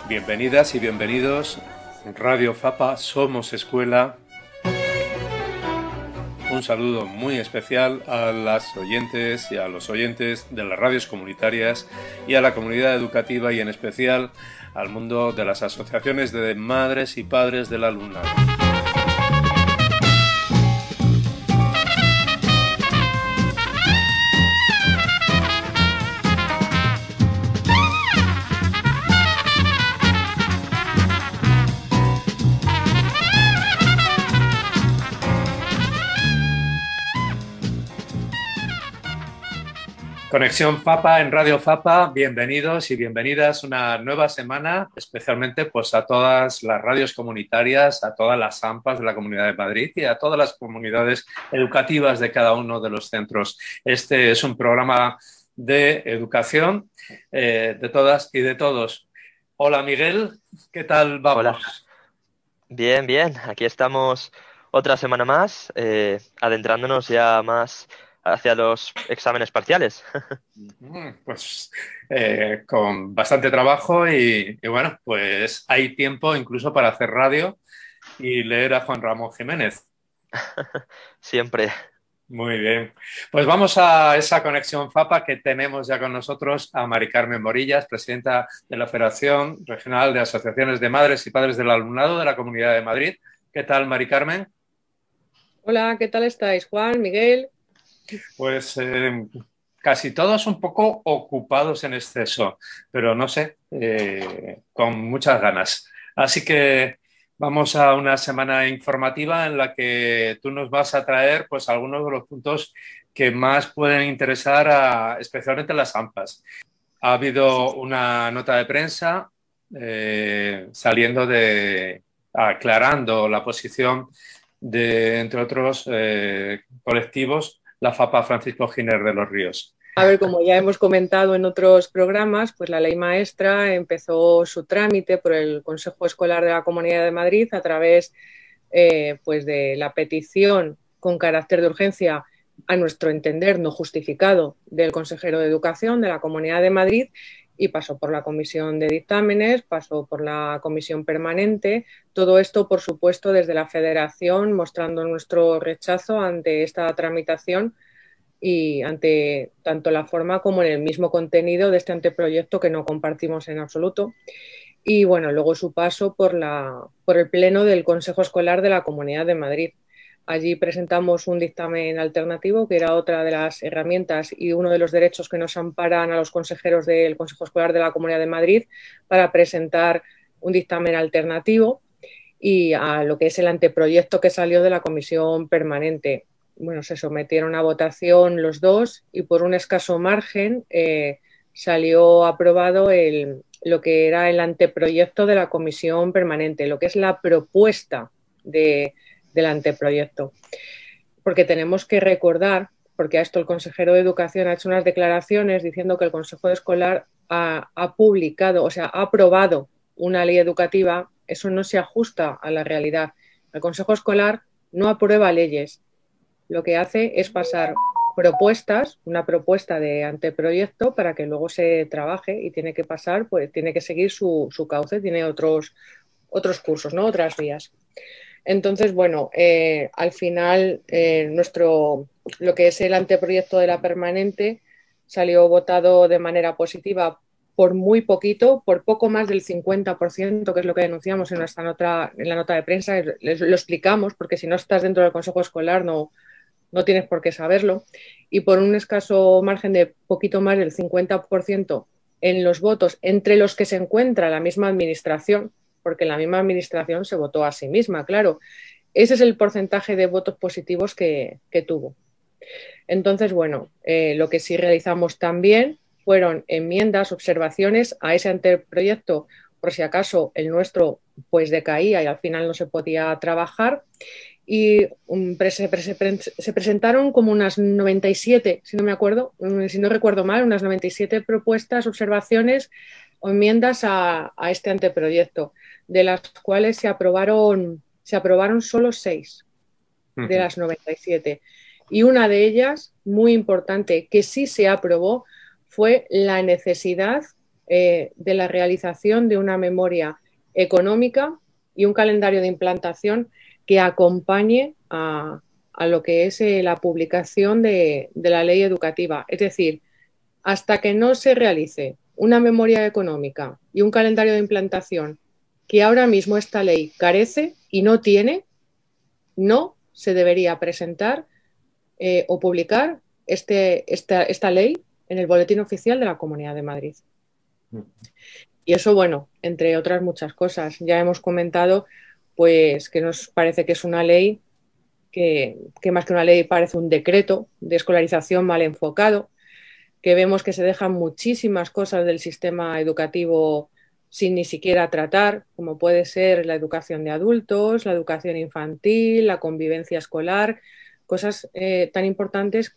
Bienvenidas y bienvenidos. Radio Fapa, somos escuela. Un saludo muy especial a las oyentes y a los oyentes de las radios comunitarias y a la comunidad educativa y en especial al mundo de las asociaciones de madres y padres del alumnado. Conexión Fapa en Radio Fapa, bienvenidos y bienvenidas una nueva semana, especialmente pues a todas las radios comunitarias, a todas las AMPAs de la Comunidad de Madrid y a todas las comunidades educativas de cada uno de los centros. Este es un programa de educación de todas y de todos. Hola Miguel, ¿qué tal Hola, vamos? bien, bien. Aquí estamos otra semana más, adentrándonos ya más hacia los exámenes parciales. Pues con bastante trabajo y bueno, pues hay tiempo incluso para hacer radio y leer a Juan Ramón Jiménez. Siempre. Muy bien. Pues vamos a esa conexión FAPA que tenemos ya con nosotros a Mari Carmen Morillas, presidenta de la Federación Regional de Asociaciones de Madres y Padres del Alumnado de la Comunidad de Madrid. ¿Qué tal, Mari Carmen? Hola, ¿qué tal estáis? Juan, Miguel. Pues casi todos un poco ocupados en exceso, pero no sé, con muchas ganas. Así que vamos a una semana informativa en la que tú nos vas a traer pues algunos de los puntos que más pueden interesar especialmente a las AMPAs. Ha habido una nota de prensa saliendo aclarando la posición de, entre otros colectivos, la FAPA Francisco Giner de los Ríos. A ver, como ya hemos comentado en otros programas, pues la ley maestra empezó su trámite por el Consejo Escolar de la Comunidad de Madrid a través pues de la petición con carácter de urgencia, a nuestro entender no justificado, del consejero de Educación de la Comunidad de Madrid y pasó por la comisión de dictámenes, pasó por la comisión permanente. Todo esto, por supuesto, desde la Federación, mostrando nuestro rechazo ante esta tramitación y ante tanto la forma como en el mismo contenido de este anteproyecto que no compartimos en absoluto. Y bueno, luego su paso por el Pleno del Consejo Escolar de la Comunidad de Madrid. Allí presentamos un dictamen alternativo, que era otra de las herramientas y uno de los derechos que nos amparan a los consejeros del Consejo Escolar de la Comunidad de Madrid para presentar un dictamen alternativo y a lo que es el anteproyecto que salió de la comisión permanente. Bueno, se sometieron a votación los dos y por un escaso margen salió aprobado lo que era el anteproyecto de la comisión permanente, lo que es la propuesta del anteproyecto. Porque tenemos que recordar, porque a esto el consejero de Educación ha hecho unas declaraciones diciendo que el Consejo Escolar ha publicado, o sea, ha aprobado una ley educativa. Eso no se ajusta a la realidad. El Consejo Escolar no aprueba leyes, lo que hace es pasar propuestas, una propuesta de anteproyecto para que luego se trabaje y tiene que pasar, pues tiene que seguir su cauce, tiene otros cursos, ¿no? Otras vías. Entonces, bueno, al final lo que es el anteproyecto de la permanente salió votado de manera positiva por muy poquito, por poco más del 50%, que es lo que denunciamos en en la nota de prensa. Lo explicamos, porque si no estás dentro del Consejo Escolar no tienes por qué saberlo, y por un escaso margen de poquito más del 50% en los votos entre los que se encuentra la misma administración, porque la misma administración se votó a sí misma, claro. Ese es el porcentaje de votos positivos que tuvo. Entonces, bueno, lo que sí realizamos también fueron enmiendas, observaciones a ese anteproyecto, por si acaso el nuestro pues decaía y al final no se podía trabajar, y se presentaron como unas 97, si no me acuerdo, si no recuerdo mal, unas 97 propuestas, observaciones o enmiendas a este anteproyecto, de las cuales se aprobaron solo 6 de las 97. Y una de ellas, muy importante, que sí se aprobó, fue la necesidad de la realización de una memoria económica y un calendario de implantación que acompañe a lo que es la publicación de la ley educativa. Es decir, hasta que no se realice una memoria económica y un calendario de implantación que ahora mismo esta ley carece y no tiene, no se debería presentar o publicar esta ley en el Boletín Oficial de la Comunidad de Madrid. Y eso, bueno, entre otras muchas cosas. Ya hemos comentado pues que nos parece que es una ley que más que una ley parece un decreto de escolarización mal enfocado, que vemos que se dejan muchísimas cosas del sistema educativo sin ni siquiera tratar, como puede ser la educación de adultos, la educación infantil, la convivencia escolar, cosas tan importantes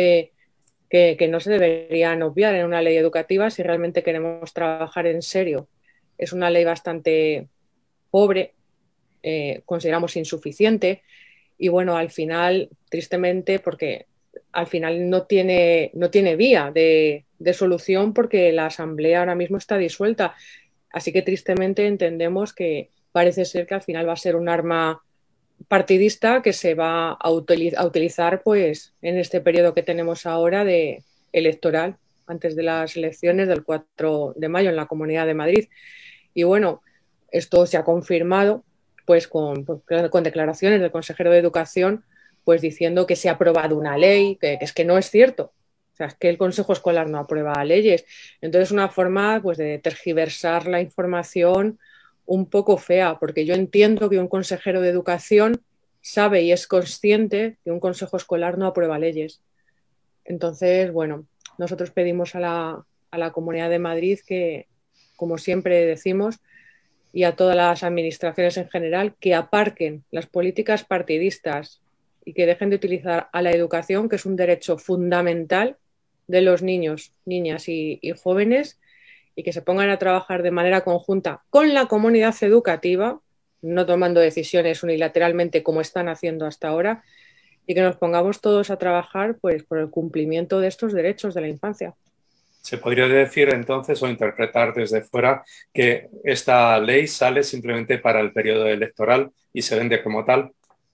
que no se deberían obviar en una ley educativa si realmente queremos trabajar en serio. Es una ley bastante pobre, consideramos insuficiente y bueno, al final, tristemente, porque al final no tiene vía de solución porque la Asamblea ahora mismo está disuelta. Así que tristemente entendemos que parece ser que al final va a ser un arma partidista que se va a utilizar pues en este periodo que tenemos ahora de electoral antes de las elecciones del 4 de mayo en la Comunidad de Madrid. Y bueno, esto se ha confirmado pues con declaraciones del consejero de Educación pues diciendo que se ha aprobado una ley, que es que no es cierto. O sea, es que el Consejo Escolar no aprueba leyes. Entonces, una forma pues, de tergiversar la información un poco fea, porque yo entiendo que un consejero de Educación sabe y es consciente que un Consejo Escolar no aprueba leyes. Entonces, bueno, nosotros pedimos a la Comunidad de Madrid que, como siempre decimos, y a todas las administraciones en general, que aparquen las políticas partidistas y que dejen de utilizar a la educación, que es un derecho fundamental de los niños, niñas y jóvenes, y que se pongan a trabajar de manera conjunta con la comunidad educativa, no tomando decisiones unilateralmente como están haciendo hasta ahora, y que nos pongamos todos a trabajar pues, por el cumplimiento de estos derechos de la infancia. Se podría decir entonces o interpretar desde fuera que esta ley sale simplemente para el periodo electoral y se vende como tal.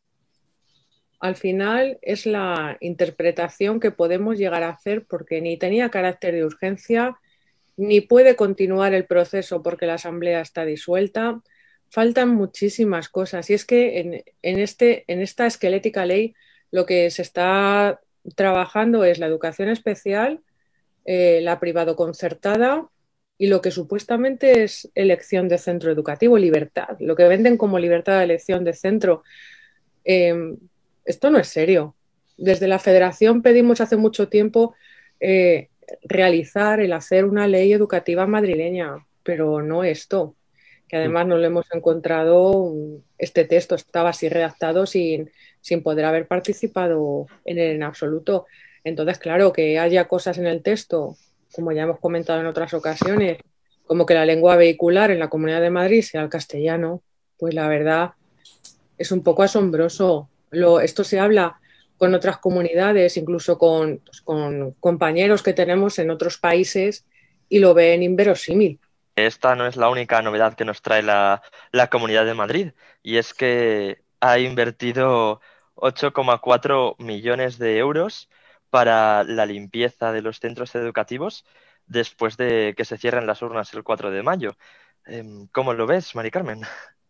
Al final es la interpretación que podemos llegar a hacer porque ni tenía carácter de urgencia, ni puede continuar el proceso porque la Asamblea está disuelta. Faltan muchísimas cosas. Y es que en esta esquelética ley lo que se está trabajando es la educación especial, la privado concertada y lo que supuestamente es elección de centro educativo, libertad, lo que venden como libertad de elección de centro. Eh, Esto no es serio. Desde la Federación pedimos hace mucho tiempo eh, el hacer una ley educativa madrileña, pero no esto, que además no lo hemos encontrado, este texto estaba así redactado sin poder haber participado en él en absoluto. Entonces, claro, que haya cosas en el texto, como ya hemos comentado en otras ocasiones, como que la lengua vehicular en la Comunidad de Madrid sea el castellano, pues la verdad es un poco asombroso. Esto se habla con otras comunidades, incluso pues, con compañeros que tenemos en otros países y lo ven inverosímil. Esta no es la única novedad que nos trae la Comunidad de Madrid, y es que ha invertido 8,4 millones de euros para la limpieza de los centros educativos después de que se cierren las urnas el 4 de mayo. ¿Cómo lo ves, Mari Carmen?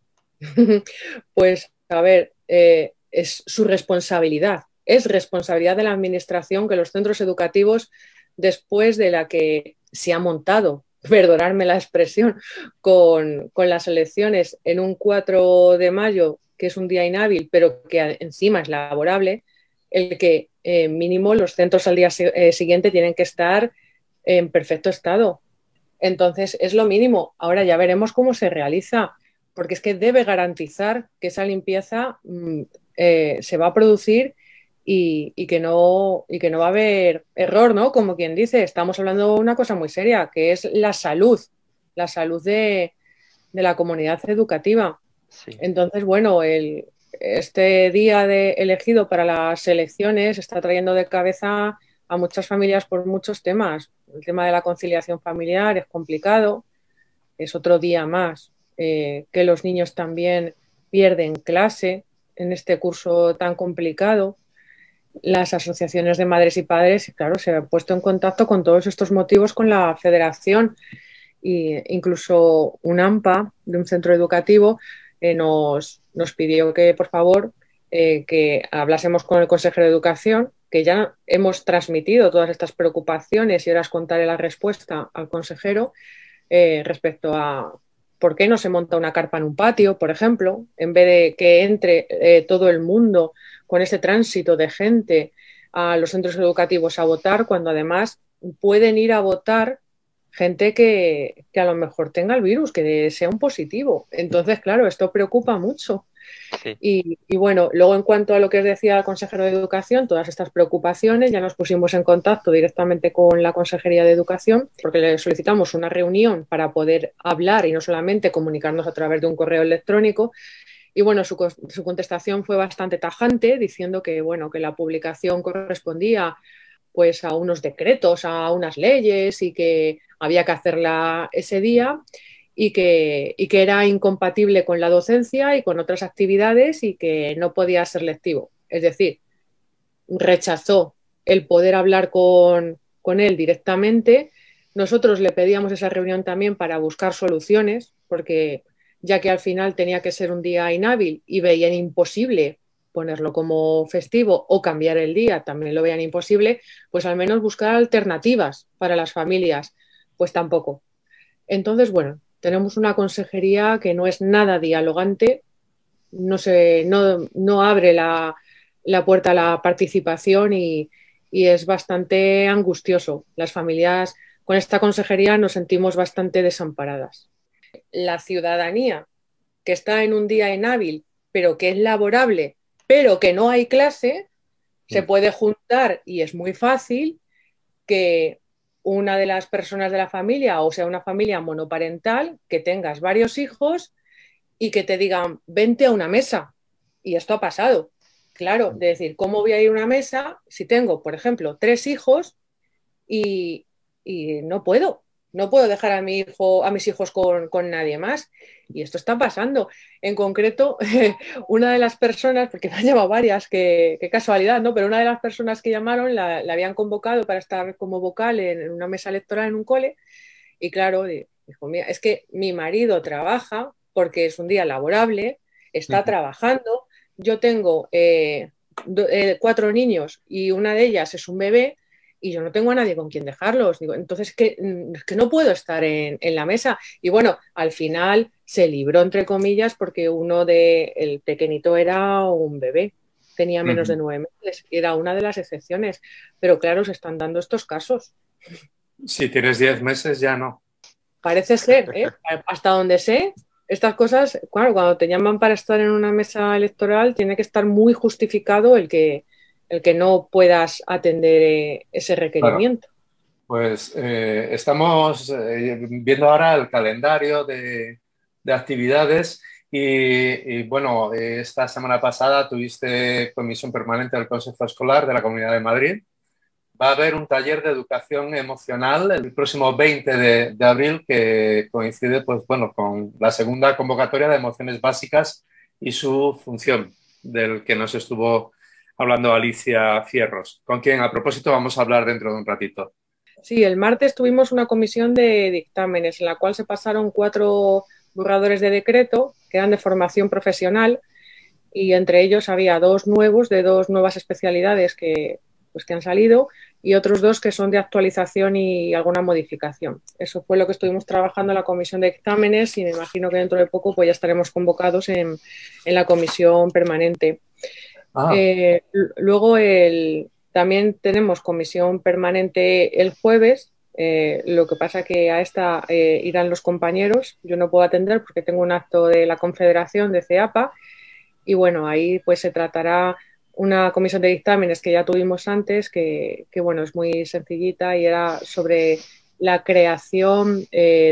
Pues a ver, es su responsabilidad. Es responsabilidad de la Administración que los centros educativos, después de la que se ha montado, perdonadme la expresión, con las elecciones en un 4 de mayo, que es un día inhábil, pero que encima es laborable, el que mínimo los centros al día siguiente tienen que estar en perfecto estado. Entonces, es lo mínimo. Ahora ya veremos cómo se realiza, porque es que debe garantizar que esa limpieza se va a producir y que no va a haber error, ¿no? Como quien dice, estamos hablando de una cosa muy seria, que es la salud de la comunidad educativa. Sí. Entonces, bueno, este día elegido para las elecciones está trayendo de cabeza a muchas familias por muchos temas. El tema de la conciliación familiar es complicado, es otro día más que los niños también pierden clase en este curso tan complicado. Las asociaciones de madres y padres, claro, se han puesto en contacto con todos estos motivos con la federación e incluso un AMPA de un centro educativo nos pidió que, por favor, que hablásemos con el consejero de educación, que ya hemos transmitido todas estas preocupaciones y ahora os contaré la respuesta al consejero respecto a por qué no se monta una carpa en un patio, por ejemplo, en vez de que entre todo el mundo con ese tránsito de gente a los centros educativos a votar, cuando además pueden ir a votar gente que a lo mejor tenga el virus, que sea un positivo. Entonces, claro, esto preocupa mucho. Sí. Y bueno, luego en cuanto a lo que os decía el consejero de Educación, todas estas preocupaciones, ya nos pusimos en contacto directamente con la Consejería de Educación porque le solicitamos una reunión para poder hablar y no solamente comunicarnos a través de un correo electrónico. Y bueno, su contestación fue bastante tajante, diciendo que, bueno, que la publicación correspondía pues a unos decretos, a unas leyes y que había que hacerla ese día y que era incompatible con la docencia y con otras actividades y que no podía ser lectivo. Es decir, rechazó el poder hablar con él directamente. Nosotros le pedíamos esa reunión también para buscar soluciones, porque ya que al final tenía que ser un día inhábil y veían imposible ponerlo como festivo o cambiar el día, también lo veían imposible, pues al menos buscar alternativas para las familias, pues tampoco. Entonces, bueno, tenemos una consejería que no es nada dialogante, no abre la puerta a la participación y es bastante angustioso. Las familias con esta consejería nos sentimos bastante desamparadas. La ciudadanía que está en un día inhábil, pero que es laborable, pero que no hay clase, se puede juntar y es muy fácil que una de las personas de la familia, o sea, una familia monoparental, que tengas varios hijos y que te digan, vente a una mesa. Y esto ha pasado. Claro, de decir, ¿cómo voy a ir a una mesa si tengo, por ejemplo, 3 hijos y, y no puedo? No puedo dejar a mi hijo, a mis hijos con nadie más. Y esto está pasando. En concreto, una de las personas, porque me han llamado varias, qué casualidad, ¿no? Pero una de las personas que llamaron la habían convocado para estar como vocal en una mesa electoral en un cole. Y claro, dijo, mira, es que mi marido trabaja porque es un día laborable, está trabajando, yo tengo 4 niños y una de ellas es un bebé y yo no tengo a nadie con quien dejarlos. Digo, entonces es que no puedo estar en la mesa. Y bueno, al final se libró, entre comillas, porque el pequeñito era un bebé, tenía menos de 9 meses, era una de las excepciones. Pero claro, se están dando estos casos. Si tienes 10 meses ya no. Parece ser, ¿eh? Hasta donde sé, estas cosas, claro, cuando te llaman para estar en una mesa electoral, tiene que estar muy justificado el que no puedas atender ese Claro. requerimiento. Pues estamos viendo ahora el calendario de actividades bueno, esta semana pasada tuviste comisión permanente del Consejo Escolar de la Comunidad de Madrid. Va a haber un taller de educación emocional el próximo 20 de abril que coincide pues, bueno, con la segunda convocatoria de emociones básicas y su función, del que nos estuvo hablando Alicia Fierros, con quien a propósito vamos a hablar dentro de un ratito. Sí, el martes tuvimos una comisión de dictámenes en la cual se pasaron 4 borradores de decreto que eran de formación profesional y entre ellos había 2 nuevos de 2 nuevas especialidades que han salido y otros 2 que son de actualización y alguna modificación. Eso fue lo que estuvimos trabajando en la comisión de dictámenes y me imagino que dentro de poco pues ya estaremos convocados en la comisión permanente. Ah. Luego también tenemos comisión permanente el jueves. Lo que pasa que a esta irán los compañeros. Yo no puedo atender porque tengo un acto de la Confederación de CEAPA y bueno, ahí pues se tratará una comisión de dictámenes que ya tuvimos antes, que bueno, es muy sencillita y era sobre la creación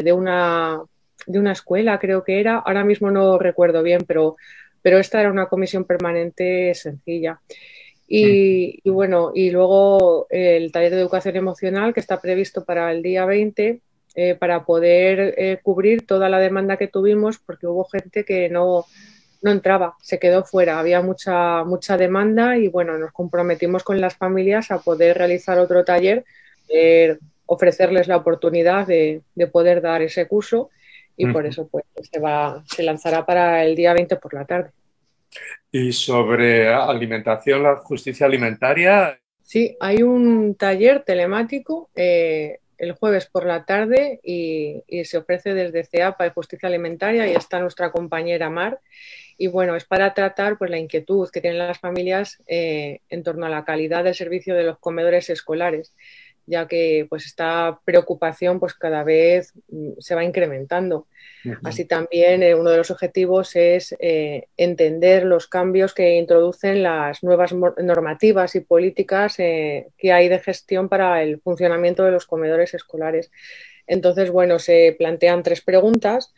de una escuela, creo que era. Ahora mismo no recuerdo bien, pero esta era una comisión permanente sencilla. Y bueno, y luego el taller de educación emocional que está previsto para el día 20 para poder cubrir toda la demanda que tuvimos, porque hubo gente que no entraba, se quedó fuera, había mucha demanda y bueno, nos comprometimos con las familias a poder realizar otro taller, ofrecerles la oportunidad de poder dar ese curso y por eso pues se lanzará para el día 20 por la tarde. Y sobre alimentación, la justicia alimentaria. Sí, hay un taller telemático el jueves por la tarde y se ofrece desde CEAPA y Justicia Alimentaria y está nuestra compañera Mar. Y bueno, es para tratar pues, la inquietud que tienen las familias en torno a la calidad del servicio de los comedores escolares, ya que pues esta preocupación pues cada vez se va incrementando. Así también uno de los objetivos es entender los cambios que introducen las nuevas normativas y políticas que hay de gestión para el funcionamiento de los comedores escolares. Entonces, bueno, se plantean 3 preguntas.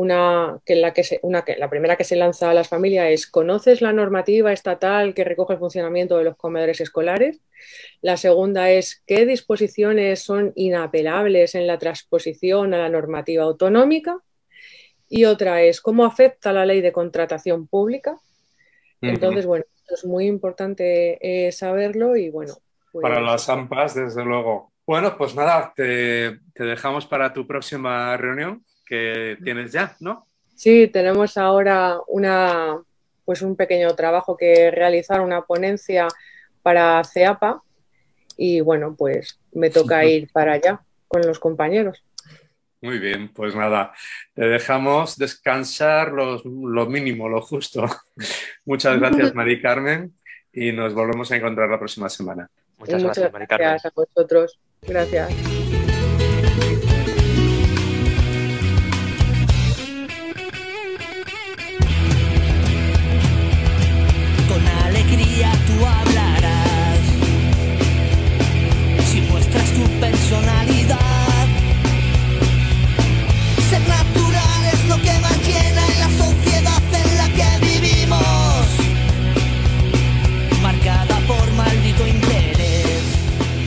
La primera que se lanza a las familias es: ¿conoces la normativa estatal que recoge el funcionamiento de los comedores escolares? La segunda es: ¿qué disposiciones son inapelables en la transposición a la normativa autonómica? Y otra es: ¿cómo afecta la ley de contratación pública? Entonces, bueno, es muy importante saberlo y bueno, Para pues las AMPAs, desde luego. Bueno, pues nada, te dejamos para tu próxima reunión que tienes ya, ¿no? sí, tenemos ahora pues un pequeño trabajo que realizar, una ponencia para CEAPA y bueno, pues me toca ir para allá con los compañeros. Muy bien, pues nada, te dejamos descansar lo mínimo, lo justo. Muchas gracias, Mari Carmen, y nos volvemos a encontrar la próxima semana. Y Muchas muchas gracias, Mari Carmen. gracias a vosotros. Gracias. Con alegría tú hablarás, si muestras tu personalidad. Ser natural es lo que más llena en la sociedad en la que vivimos, marcada por maldito interés.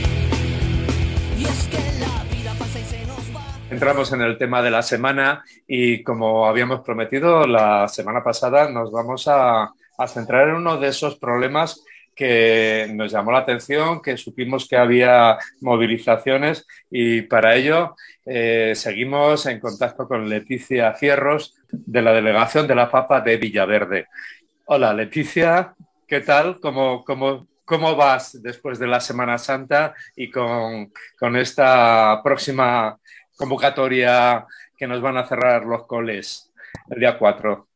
Y es que la vida pasa y se nos va. Entramos en el tema de la semana y como habíamos prometido la semana pasada, nos vamos a centrar en uno de esos problemas que nos llamó la atención, que supimos que había movilizaciones y para ello seguimos en contacto con Leticia Fierros de la Delegación de la Papa de Villaverde. Hola Leticia, ¿qué tal? ¿Cómo vas después de la Semana Santa y con esta próxima convocatoria que nos van a cerrar los coles el día 4?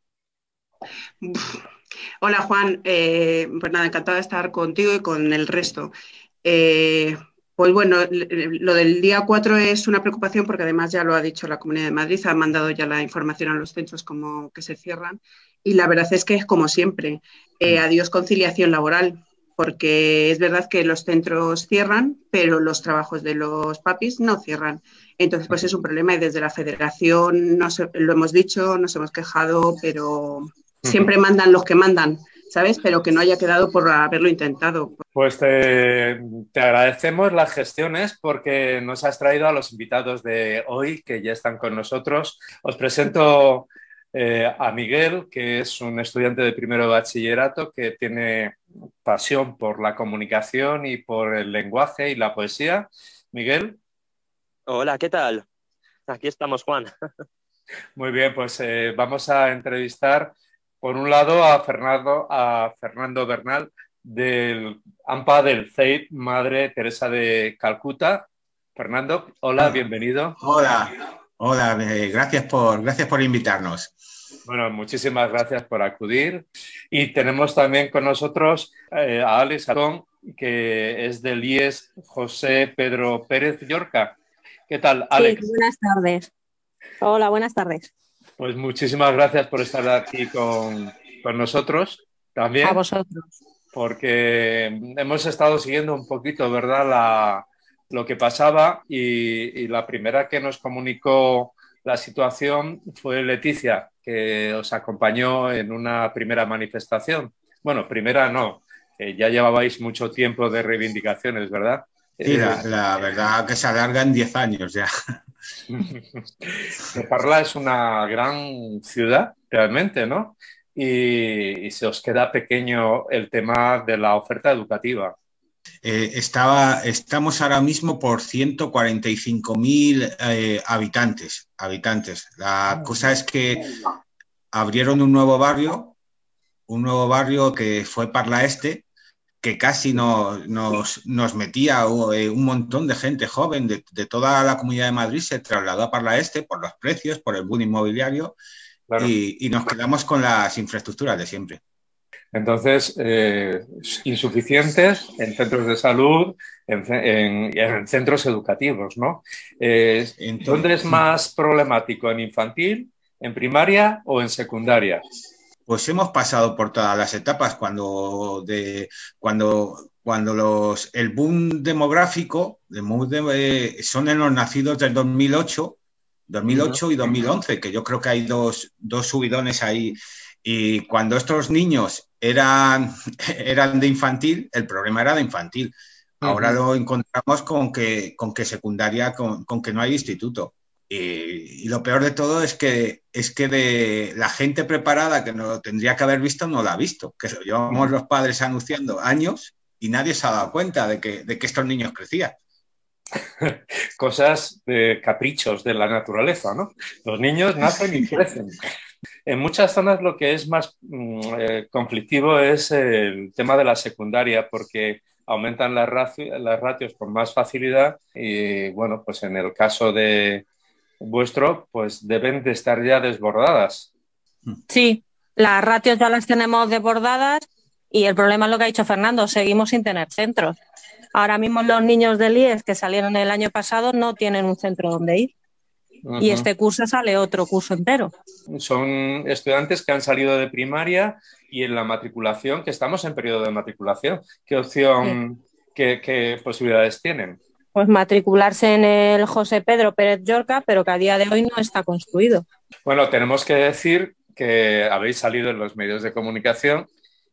Hola Juan, pues nada, encantada de estar contigo y con el resto. Eh, pues bueno, lo del día 4 es una preocupación porque además ya lo ha dicho la Comunidad de Madrid, ha mandado ya la información a los centros como que se cierran y la verdad es que es como siempre, adiós conciliación laboral, porque es verdad que los centros cierran, pero los trabajos de los papis no cierran. Entonces, pues es un problema y desde la federación lo hemos dicho, nos hemos quejado, pero siempre mandan los que mandan, ¿sabes? Pero que no haya quedado por haberlo intentado. Pues te agradecemos las gestiones porque nos has traído a los invitados de hoy que ya están con nosotros. Os presento a Miguel, que es un estudiante de primero de bachillerato que tiene pasión por la comunicación y por el lenguaje y la poesía. Miguel. Hola, ¿qué tal? Aquí estamos, Juan. Muy bien, pues vamos a entrevistar por un lado a Fernando Bernal del AMPA del CEIP Madre Teresa de Calcuta. Fernando, hola, bienvenido. Hola, gracias por invitarnos. Bueno, muchísimas gracias por acudir. Y tenemos también con nosotros a Alex Atón, que es del IES José Pedro Pérez Llorca. ¿Qué tal, Alex? Sí, buenas tardes. Hola, buenas tardes. Pues muchísimas gracias por estar aquí con nosotros también. A vosotros. Porque hemos estado siguiendo un poquito, ¿verdad?, lo que pasaba y la primera que nos comunicó la situación fue Leticia, que os acompañó en una primera manifestación. Bueno, primera no, Ya llevabais mucho tiempo de reivindicaciones, ¿verdad? Sí, la verdad que se alarga en 10 años ya. Parla es una gran ciudad, realmente, ¿no? Y se os queda pequeño el tema de la oferta educativa. Estamos ahora mismo por 145.000 habitantes. La cosa es que abrieron un nuevo barrio que fue Parla Este, que casi nos metía un montón de gente joven de toda la Comunidad de Madrid, se trasladó a Parla Este por los precios, por el boom inmobiliario, Claro. y nos quedamos con las infraestructuras de siempre. Entonces, insuficientes en centros de salud, en centros educativos, ¿no? ¿Dónde es más problemático? ¿En infantil, en primaria o en secundaria? Pues hemos pasado por todas las etapas cuando el boom demográfico son en los nacidos del 2008 y 2011, que yo creo que hay dos subidones ahí. Y cuando estos niños eran de infantil, el problema era de infantil. Ahora lo encontramos con que secundaria, con que no hay instituto. Y lo peor de todo es que de la gente preparada que no lo tendría que haber visto, no lo ha visto. Que lo llevamos los padres anunciando años y nadie se ha dado cuenta de que estos niños crecían. Cosas de caprichos de la naturaleza, ¿no? Los niños nacen y crecen. En muchas zonas lo que es más conflictivo es el tema de la secundaria, porque aumentan las ratios con más facilidad y, bueno, pues en el caso de vuestro, pues deben de estar ya desbordadas. Sí, las ratios ya las tenemos desbordadas y el problema es lo que ha dicho Fernando, seguimos sin tener centros. Ahora mismo los niños del IES que salieron el año pasado no tienen un centro donde ir. Y este curso sale otro curso entero. Son estudiantes que han salido de primaria y en la matriculación, que estamos en periodo de matriculación. ¿Qué opción, qué posibilidades tienen? Pues matricularse en el José Pedro Pérez Llorca, pero que a día de hoy no está construido. Bueno, tenemos que decir que habéis salido en los medios de comunicación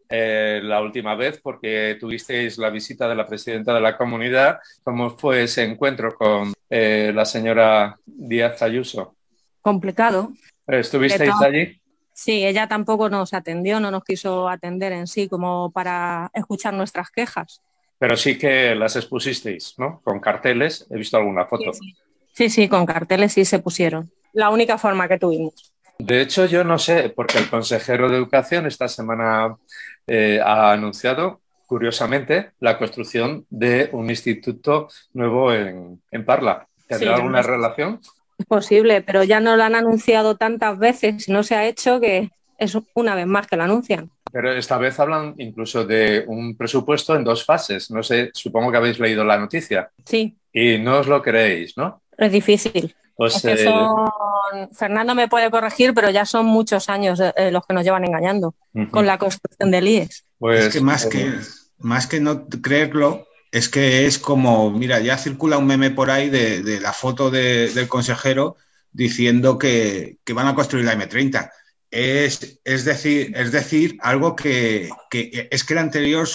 la última vez porque tuvisteis la visita de la presidenta de la comunidad. ¿Cómo fue ese encuentro con la señora Díaz Ayuso? Complicado. ¿Estuvisteis allí? Sí, ella tampoco nos atendió, no nos quiso atender en sí como para escuchar nuestras quejas. Pero sí que las expusisteis, ¿no? Con carteles, he visto alguna foto. Sí, con carteles sí se pusieron. La única forma que tuvimos. De hecho, yo no sé, porque el consejero de Educación esta semana ha anunciado, curiosamente, la construcción de un instituto nuevo en Parla. ¿Tendrá alguna relación? Es posible, pero ya nos lo han anunciado tantas veces y no se ha hecho que es una vez más que lo anuncian. Pero esta vez hablan incluso de un presupuesto en 2 fases. No sé, supongo que habéis leído la noticia. Sí. Y no os lo creéis, ¿no? Es difícil. Pues, es que Fernando me puede corregir, pero ya son muchos años los que nos llevan engañando con la construcción del IES. Pues, es que más que no creerlo, es que es como, mira, ya circula un meme por ahí de la foto del consejero diciendo que van a construir la M30. Es decir, algo que es que el anterior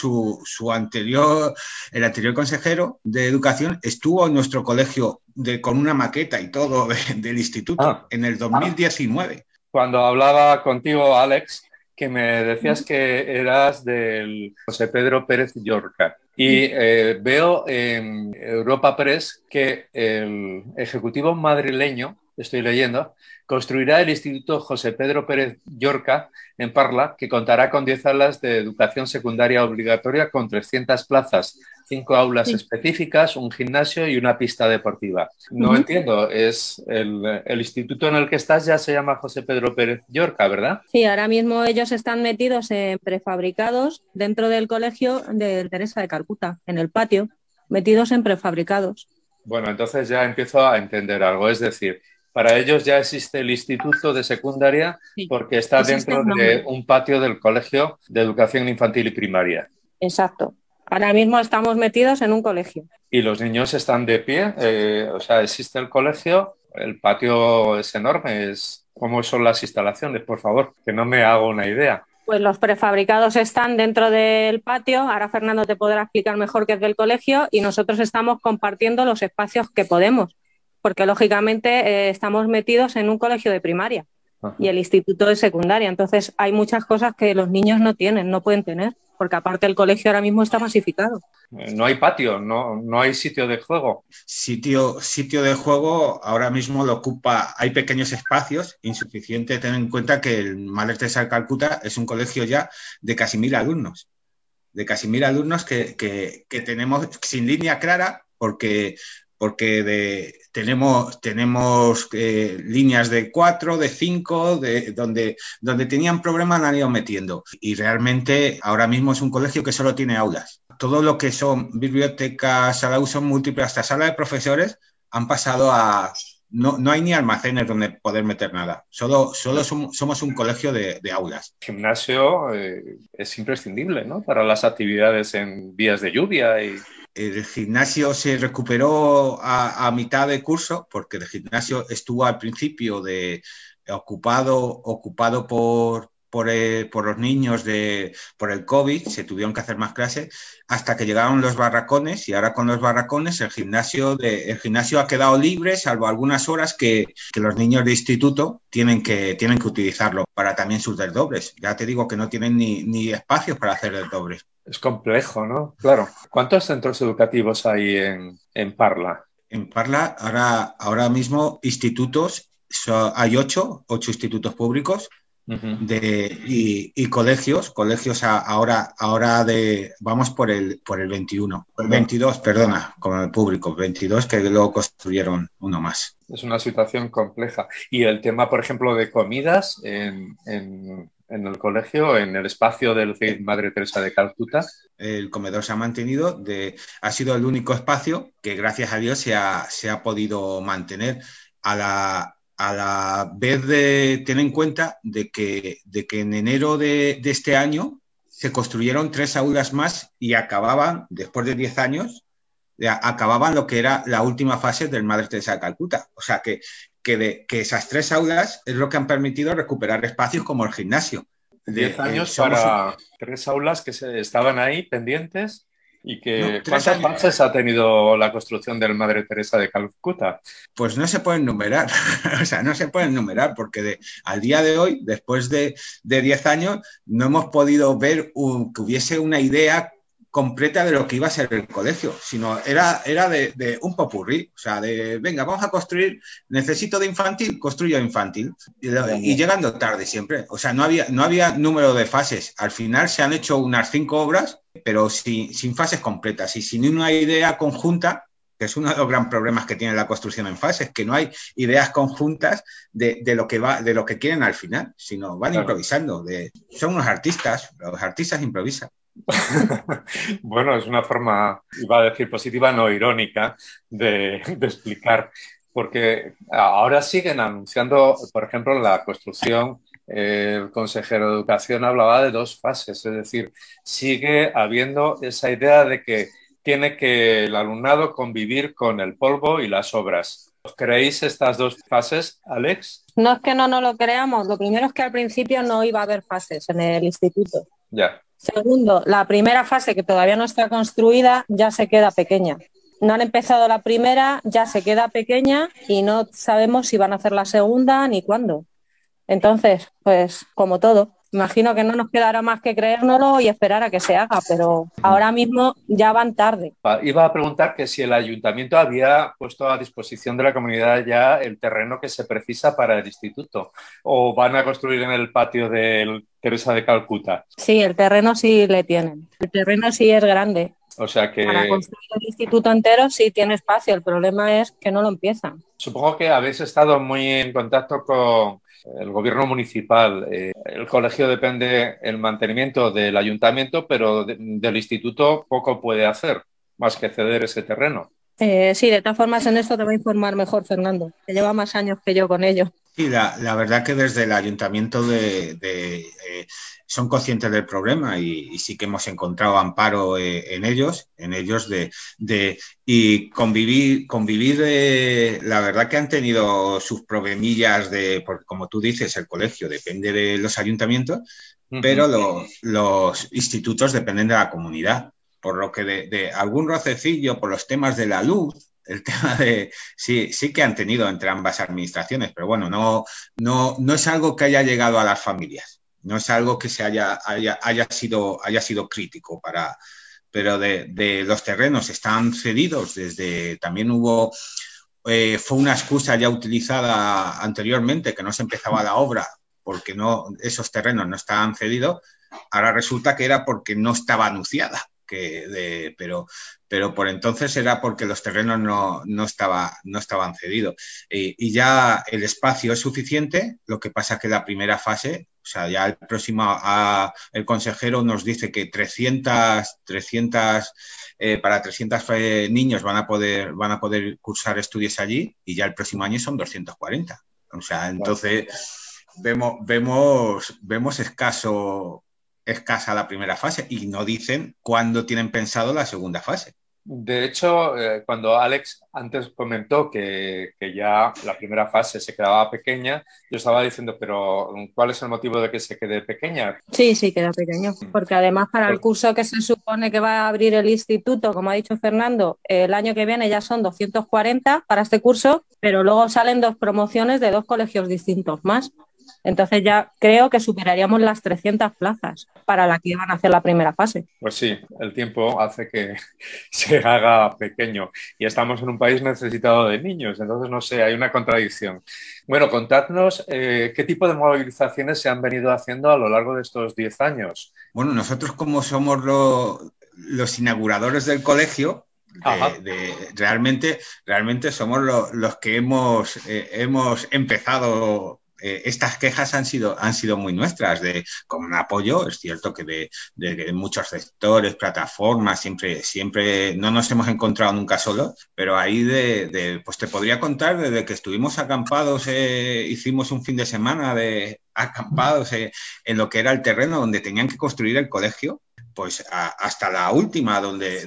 consejero de Educación estuvo en nuestro colegio con una maqueta y todo del instituto en el 2019. Cuando hablaba contigo, Alex, que me decías que eras del José Pedro Pérez Llorca. Y veo en Europa Press que el Ejecutivo madrileño, estoy leyendo, construirá el Instituto José Pedro Pérez Llorca en Parla, que contará con 10 aulas de educación secundaria obligatoria con 300 plazas, 5 aulas específicas, un gimnasio y una pista deportiva. No entiendo, es el instituto en el que estás ya se llama José Pedro Pérez Llorca, ¿verdad? Sí, ahora mismo ellos están metidos en prefabricados dentro del colegio de Teresa de Calcuta, en el patio, metidos en prefabricados. Bueno, entonces ya empiezo a entender algo, es decir, para ellos ya existe el instituto de secundaria porque está dentro de un patio del Colegio de Educación Infantil y Primaria. Exacto. Ahora mismo estamos metidos en un colegio. ¿Y los niños están de pie? O sea, ¿existe el colegio? El patio es enorme. ¿Cómo son las instalaciones? Por favor, que no me hago una idea. Pues los prefabricados están dentro del patio. Ahora Fernando te podrá explicar mejor qué es del colegio y nosotros estamos compartiendo los espacios que podemos, porque lógicamente estamos metidos en un colegio de primaria y el instituto de secundaria. Entonces hay muchas cosas que los niños no tienen, no pueden tener, porque aparte el colegio ahora mismo está masificado. No hay patio, no hay sitio de juego. Sitio de juego ahora mismo lo ocupa, hay pequeños espacios, insuficiente tener en cuenta que el Madre Teresa de Calcuta es un colegio ya de casi 1.000 alumnos. De casi 1.000 alumnos que tenemos sin línea clara porque tenemos líneas de 4, de 5, donde tenían problemas la han ido metiendo. Y realmente ahora mismo es un colegio que solo tiene aulas. Todo lo que son bibliotecas, sala de uso múltiple, hasta sala de profesores, han pasado a... No hay ni almacenes donde poder meter nada. Solo somos un colegio de aulas. El gimnasio es imprescindible, ¿no? Para las actividades en días de lluvia. El gimnasio se recuperó a mitad de curso porque el gimnasio estuvo al principio ocupado por los niños por el COVID, se tuvieron que hacer más clases hasta que llegaron los barracones y ahora con los barracones el gimnasio ha quedado libre salvo algunas horas que los niños de instituto tienen que utilizarlo para también sus desdobres. Ya te digo que no tienen ni espacios para hacer desdobres. Es complejo, ¿no? Claro. ¿Cuántos centros educativos hay en Parla? En Parla ahora mismo institutos, hay 8 institutos públicos. Y colegios ahora vamos por el 21, el 22, perdona, con el público, 22 que luego construyeron uno más. Es una situación compleja. Y el tema, por ejemplo, de comidas en el colegio, en el espacio del Madre Teresa de Calcuta. El comedor se ha mantenido, ha sido el único espacio que gracias a Dios se ha podido mantener a la vez de tener en cuenta de que en enero de este año se construyeron 3 aulas más y acababan, después de 10 años, acababan lo que era la última fase del Madre Teresa de Calcuta. O sea que esas 3 aulas es lo que han permitido recuperar espacios como el gimnasio. 10 años para 3 aulas que estaban ahí pendientes. ¿Y cuántas fases ha tenido la construcción del Madre Teresa de Calcuta? Pues no se pueden numerar, o sea, no se pueden numerar porque al día de hoy, después de 10 años, no hemos podido ver que hubiese una idea completa de lo que iba a ser el colegio, sino era de un popurrí, o sea, venga, vamos a construir, necesito de infantil, construyo infantil, y llegando tarde siempre, o sea, no había número de fases, al final se han hecho unas 5 obras, pero sin fases completas y sin una idea conjunta, que es uno de los grandes problemas que tiene la construcción en fases, que no hay ideas conjuntas de lo que quieren al final, sino van improvisando, son unos artistas, los artistas improvisan. Bueno, es una forma, iba a decir positiva, no irónica, de explicar, porque ahora siguen anunciando, por ejemplo, la construcción, el consejero de Educación hablaba de 2 fases, es decir, sigue habiendo esa idea de que tiene que el alumnado convivir con el polvo y las obras. ¿Creéis estas 2 fases, Alex? No es que no lo creamos, lo primero es que al principio no iba a haber fases en el instituto. Ya. Segundo, la primera fase que todavía no está construida ya se queda pequeña. No han empezado la primera, ya se queda pequeña y no sabemos si van a hacer la segunda ni cuándo. Entonces, pues como todo, imagino que no nos quedará más que creérnoslo y esperar a que se haga, pero ahora mismo ya van tarde. Iba a preguntar que si el ayuntamiento había puesto a disposición de la comunidad ya el terreno que se precisa para el instituto o van a construir en el patio del Teresa de Calcuta. Sí, el terreno sí le tienen. El terreno sí es grande. O sea que... Para construir el instituto entero sí tiene espacio, el problema es que no lo empiezan. Supongo que habéis estado muy en contacto con el gobierno municipal. El colegio depende el mantenimiento del ayuntamiento, pero del instituto poco puede hacer, más que ceder ese terreno. Sí, de todas formas en esto te va a informar mejor Fernando, que lleva más años que yo con ello. Sí, la verdad que desde el ayuntamiento son conscientes del problema y sí que hemos encontrado amparo en ellos y convivir la verdad que han tenido sus problemillas porque como tú dices, el colegio depende de los ayuntamientos, pero los institutos dependen de la comunidad, por lo que de algún rocecillo por los temas de la luz. El tema sí que han tenido entre ambas administraciones, pero bueno, no es algo que haya llegado a las familias, no es algo que haya sido crítico pero de los terrenos están cedidos también fue una excusa ya utilizada anteriormente que no se empezaba la obra porque esos terrenos no estaban cedidos, ahora resulta que era porque no estaba anunciada. Pero por entonces era porque los terrenos no estaban cedidos. Y ya el espacio es suficiente, lo que pasa que la primera fase, o sea, ya el consejero nos dice que 300 para 300 niños van a poder cursar estudios allí y ya el próximo año son 240. O sea, entonces vemos escasa la primera fase y no dicen cuándo tienen pensado la segunda fase. De hecho, cuando Alex antes comentó que ya la primera fase se quedaba pequeña, yo estaba diciendo, pero ¿cuál es el motivo de que se quede pequeña? Sí, queda pequeño, porque además para el curso que se supone que va a abrir el instituto, como ha dicho Fernando, el año que viene ya son 240 para este curso, pero luego salen 2 promociones de 2 colegios distintos más. Entonces ya creo que superaríamos las 300 plazas para la que iban a hacer la primera fase. Pues sí, el tiempo hace que se haga pequeño y estamos en un país necesitado de niños, entonces no sé, hay una contradicción. Bueno, contadnos qué tipo de movilizaciones se han venido haciendo a lo largo de estos 10 años. Bueno, nosotros como somos los inauguradores del colegio, realmente somos los que hemos empezado. Estas quejas han sido muy nuestras, con un apoyo, es cierto que de muchos sectores, plataformas, siempre no nos hemos encontrado nunca solos, pero ahí pues te podría contar desde que estuvimos acampados, hicimos un fin de semana de acampados en lo que era el terreno donde tenían que construir el colegio, pues hasta la última, donde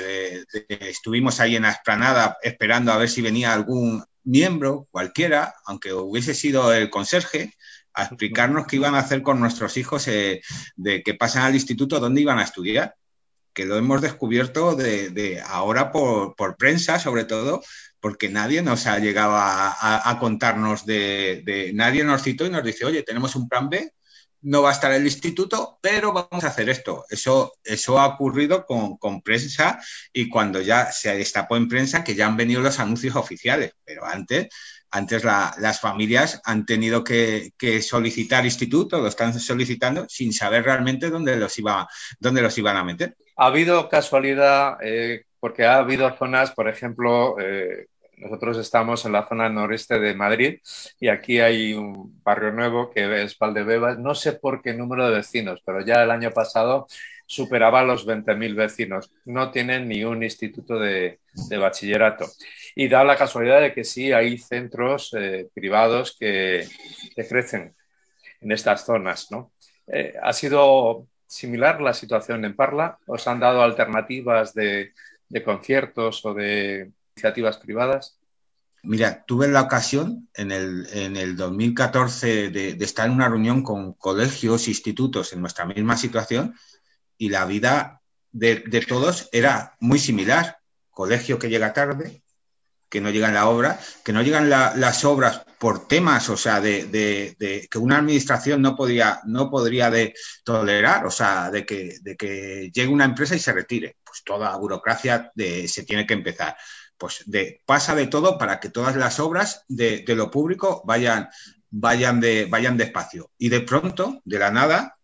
estuvimos ahí en la explanada esperando a ver si venía algún miembro, cualquiera, aunque hubiese sido el conserje, a explicarnos qué iban a hacer con nuestros hijos de que pasan al instituto, dónde iban a estudiar, que lo hemos descubierto ahora por prensa, sobre todo, porque nadie nos ha llegado a contarnos nadie nos citó y nos dice, oye, tenemos un plan B, no va a estar el instituto, pero vamos a hacer esto. Eso ha ocurrido con prensa y cuando ya se destapó en prensa que ya han venido los anuncios oficiales, pero antes las familias han tenido que solicitar institutos, lo están solicitando sin saber realmente dónde los iban a meter. ¿Ha habido casualidad, porque ha habido zonas, por ejemplo, nosotros estamos en la zona noreste de Madrid y aquí hay un barrio nuevo que es Valdebebas, no sé por qué número de vecinos, pero ya el año pasado superaba los 20.000 vecinos. No tienen ni un instituto de bachillerato. Y da la casualidad de que sí hay centros privados que crecen en estas zonas, ¿no? ¿Ha sido similar la situación en Parla? ¿Os han dado alternativas de conciertos o de iniciativas privadas? Mira, tuve la ocasión en el 2014 de estar en una reunión con colegios, institutos en nuestra misma situación y la vida de todos era muy similar. Colegio que llega tarde, que no llegan la obra, que no llegan las obras por temas, o sea, de que una administración no podría tolerar, o sea, de que llegue una empresa y se retire. Pues toda la burocracia se tiene que empezar. Pues pasa de todo para que todas las obras de lo público vayan despacio. Y de pronto, de la nada,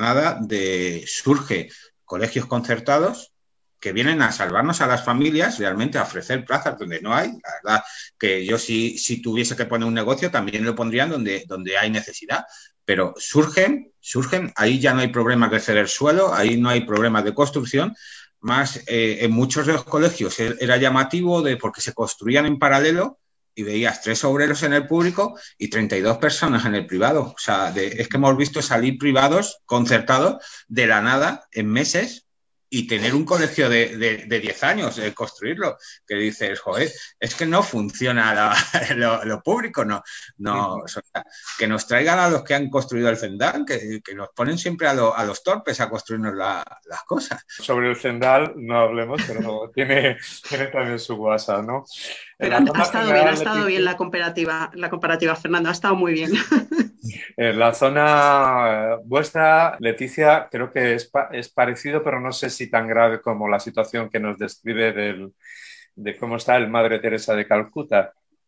surge colegios concertados que vienen a salvarnos a las familias, realmente a ofrecer plazas donde no hay. La verdad que yo si tuviese que poner un negocio también lo pondrían donde hay necesidad. Pero surgen, ahí ya no hay problemas de ceder suelo, ahí no hay problemas de construcción. Más en muchos de los colegios era llamativo porque se construían en paralelo y veías 3 obreros en el público y 32 personas en el privado. O sea, es que hemos visto salir privados concertados de la nada en meses y tener un colegio de 10 años, construirlo, que dices, joder, es que no funciona lo público, no, o sea, que nos traigan a los que han construido el Zendal, que nos ponen siempre a los torpes a construirnos las cosas. Sobre el Zendal no hablemos, pero tiene también su WhatsApp, ¿no? Pero ha estado bien la comparativa, Fernando, ha estado muy bien. En la zona vuestra, Leticia, creo que es parecido, pero no sé si tan grave como la situación que nos describe de cómo está el Madre Teresa de Calcuta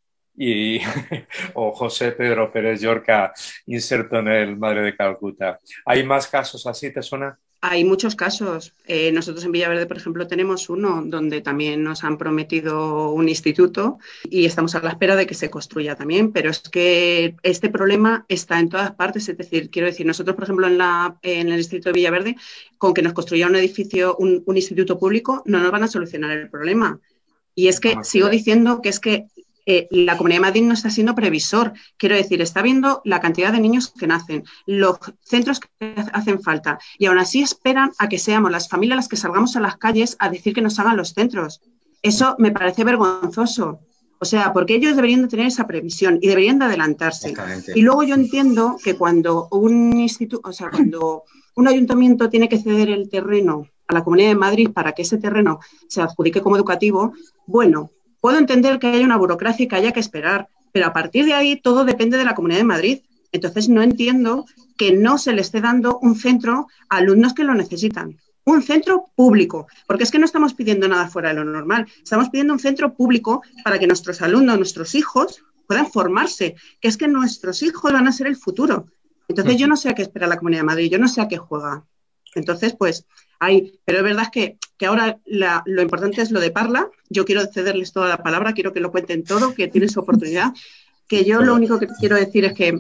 o José Pedro Pérez Llorca inserto en el Madre de Calcuta. ¿Hay más casos así, te suena? Hay muchos casos. Nosotros en Villaverde, por ejemplo, tenemos uno donde también nos han prometido un instituto y estamos a la espera de que se construya también, pero es que este problema está en todas partes. Es decir, quiero decir, nosotros, por ejemplo, en el distrito de Villaverde, con que nos construya un edificio, un instituto público, no nos van a solucionar el problema. Y es que sigo diciendo que es que la Comunidad de Madrid no está siendo previsor. Quiero decir, está viendo la cantidad de niños que nacen, los centros que hacen falta y aún así esperan a que seamos las familias las que salgamos a las calles a decir que nos hagan los centros. Eso me parece vergonzoso. O sea, porque ellos deberían de tener esa previsión y deberían de adelantarse. Y luego yo entiendo que cuando cuando un ayuntamiento tiene que ceder el terreno a la Comunidad de Madrid para que ese terreno se adjudique como educativo, bueno, puedo entender que haya una burocracia y que haya que esperar, pero a partir de ahí todo depende de la Comunidad de Madrid. Entonces no entiendo que no se le esté dando un centro a alumnos que lo necesitan. Un centro público, porque es que no estamos pidiendo nada fuera de lo normal. Estamos pidiendo un centro público para que nuestros alumnos, nuestros hijos, puedan formarse, que es que nuestros hijos van a ser el futuro. Entonces yo no sé a qué espera la Comunidad de Madrid, yo no sé a qué juega. Entonces, pues, pero es verdad que ahora lo importante es lo de Parla. Yo quiero cederles toda la palabra, quiero que lo cuenten todo, que tienen su oportunidad. Que yo lo único que quiero decir es que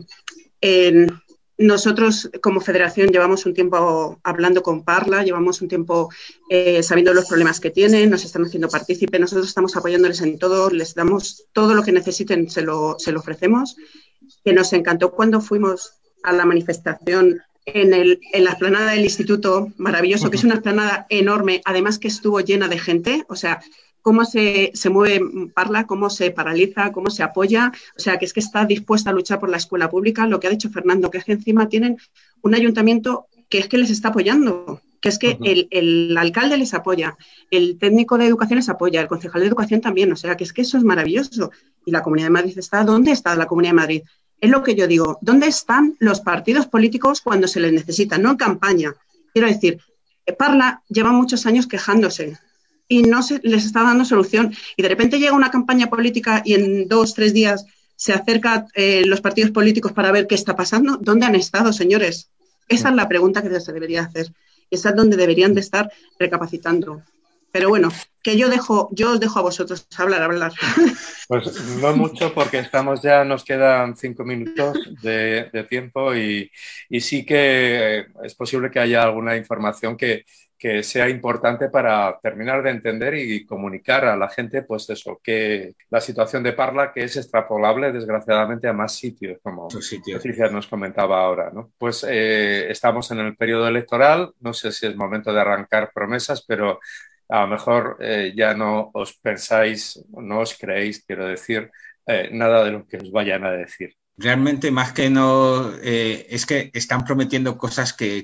nosotros como federación llevamos un tiempo hablando con Parla, llevamos un tiempo sabiendo los problemas que tienen, nos están haciendo partícipe, nosotros estamos apoyándoles en todo, les damos todo lo que necesiten, se lo ofrecemos. Que nos encantó cuando fuimos a la manifestación en la explanada del instituto, maravilloso, que es una explanada enorme, además que estuvo llena de gente, o sea, cómo se mueve Parla, cómo se paraliza, cómo se apoya, o sea, que es que está dispuesta a luchar por la escuela pública, lo que ha dicho Fernando, que es que encima tienen un ayuntamiento que es que les está apoyando, que es que el alcalde les apoya, el técnico de educación les apoya, el concejal de educación también, o sea, que es que eso es maravilloso. Y la Comunidad de Madrid ¿dónde está la Comunidad de Madrid? Es lo que yo digo, ¿dónde están los partidos políticos cuando se les necesita? No en campaña. Quiero decir, Parla lleva muchos años quejándose y no se les está dando solución. Y de repente llega una campaña política y en 2 o 3 días se acercan los partidos políticos para ver qué está pasando. ¿Dónde han estado, señores? Esa es la pregunta que se debería hacer. Esa es donde deberían de estar recapacitando. Pero bueno, que yo os dejo a vosotros hablar. Pues no mucho porque nos quedan 5 minutos de tiempo y sí que es posible que haya alguna información que sea importante para terminar de entender y comunicar a la gente, pues eso, que la situación de Parla que es extrapolable desgraciadamente a más sitios, como Patricia nos comentaba ahora, ¿no? Pues estamos en el periodo electoral, no sé si es momento de arrancar promesas, pero a lo mejor ya no os pensáis, no os creéis, quiero decir, nada de lo que os vayan a decir. Realmente, más que no, es que están prometiendo cosas que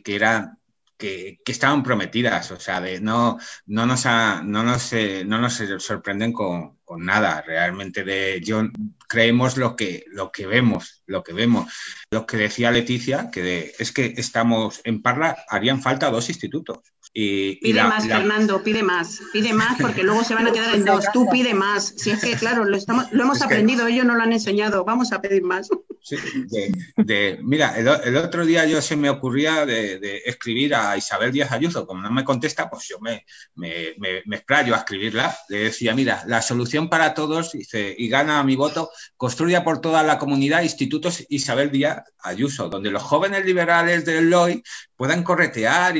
estaban prometidas, o sea, no nos sorprenden con nada, realmente creemos lo que vemos. Lo que decía Leticia, es que estamos en Parla, harían falta 2 institutos. Pide más, Fernando, pide más, porque luego se van a quedar en 2. Tú pide más. Si es que, claro, lo hemos aprendido, ellos no lo han enseñado. Vamos a pedir más. Sí, mira, el otro día yo se me ocurría de escribir a Isabel Díaz Ayuso. Como no me contesta, pues yo me explayo a escribirla. Le decía, mira, la solución para todos, dice, y gana mi voto, construya por toda la comunidad institutos Isabel Díaz Ayuso, donde los jóvenes liberales del LOI puedan corretear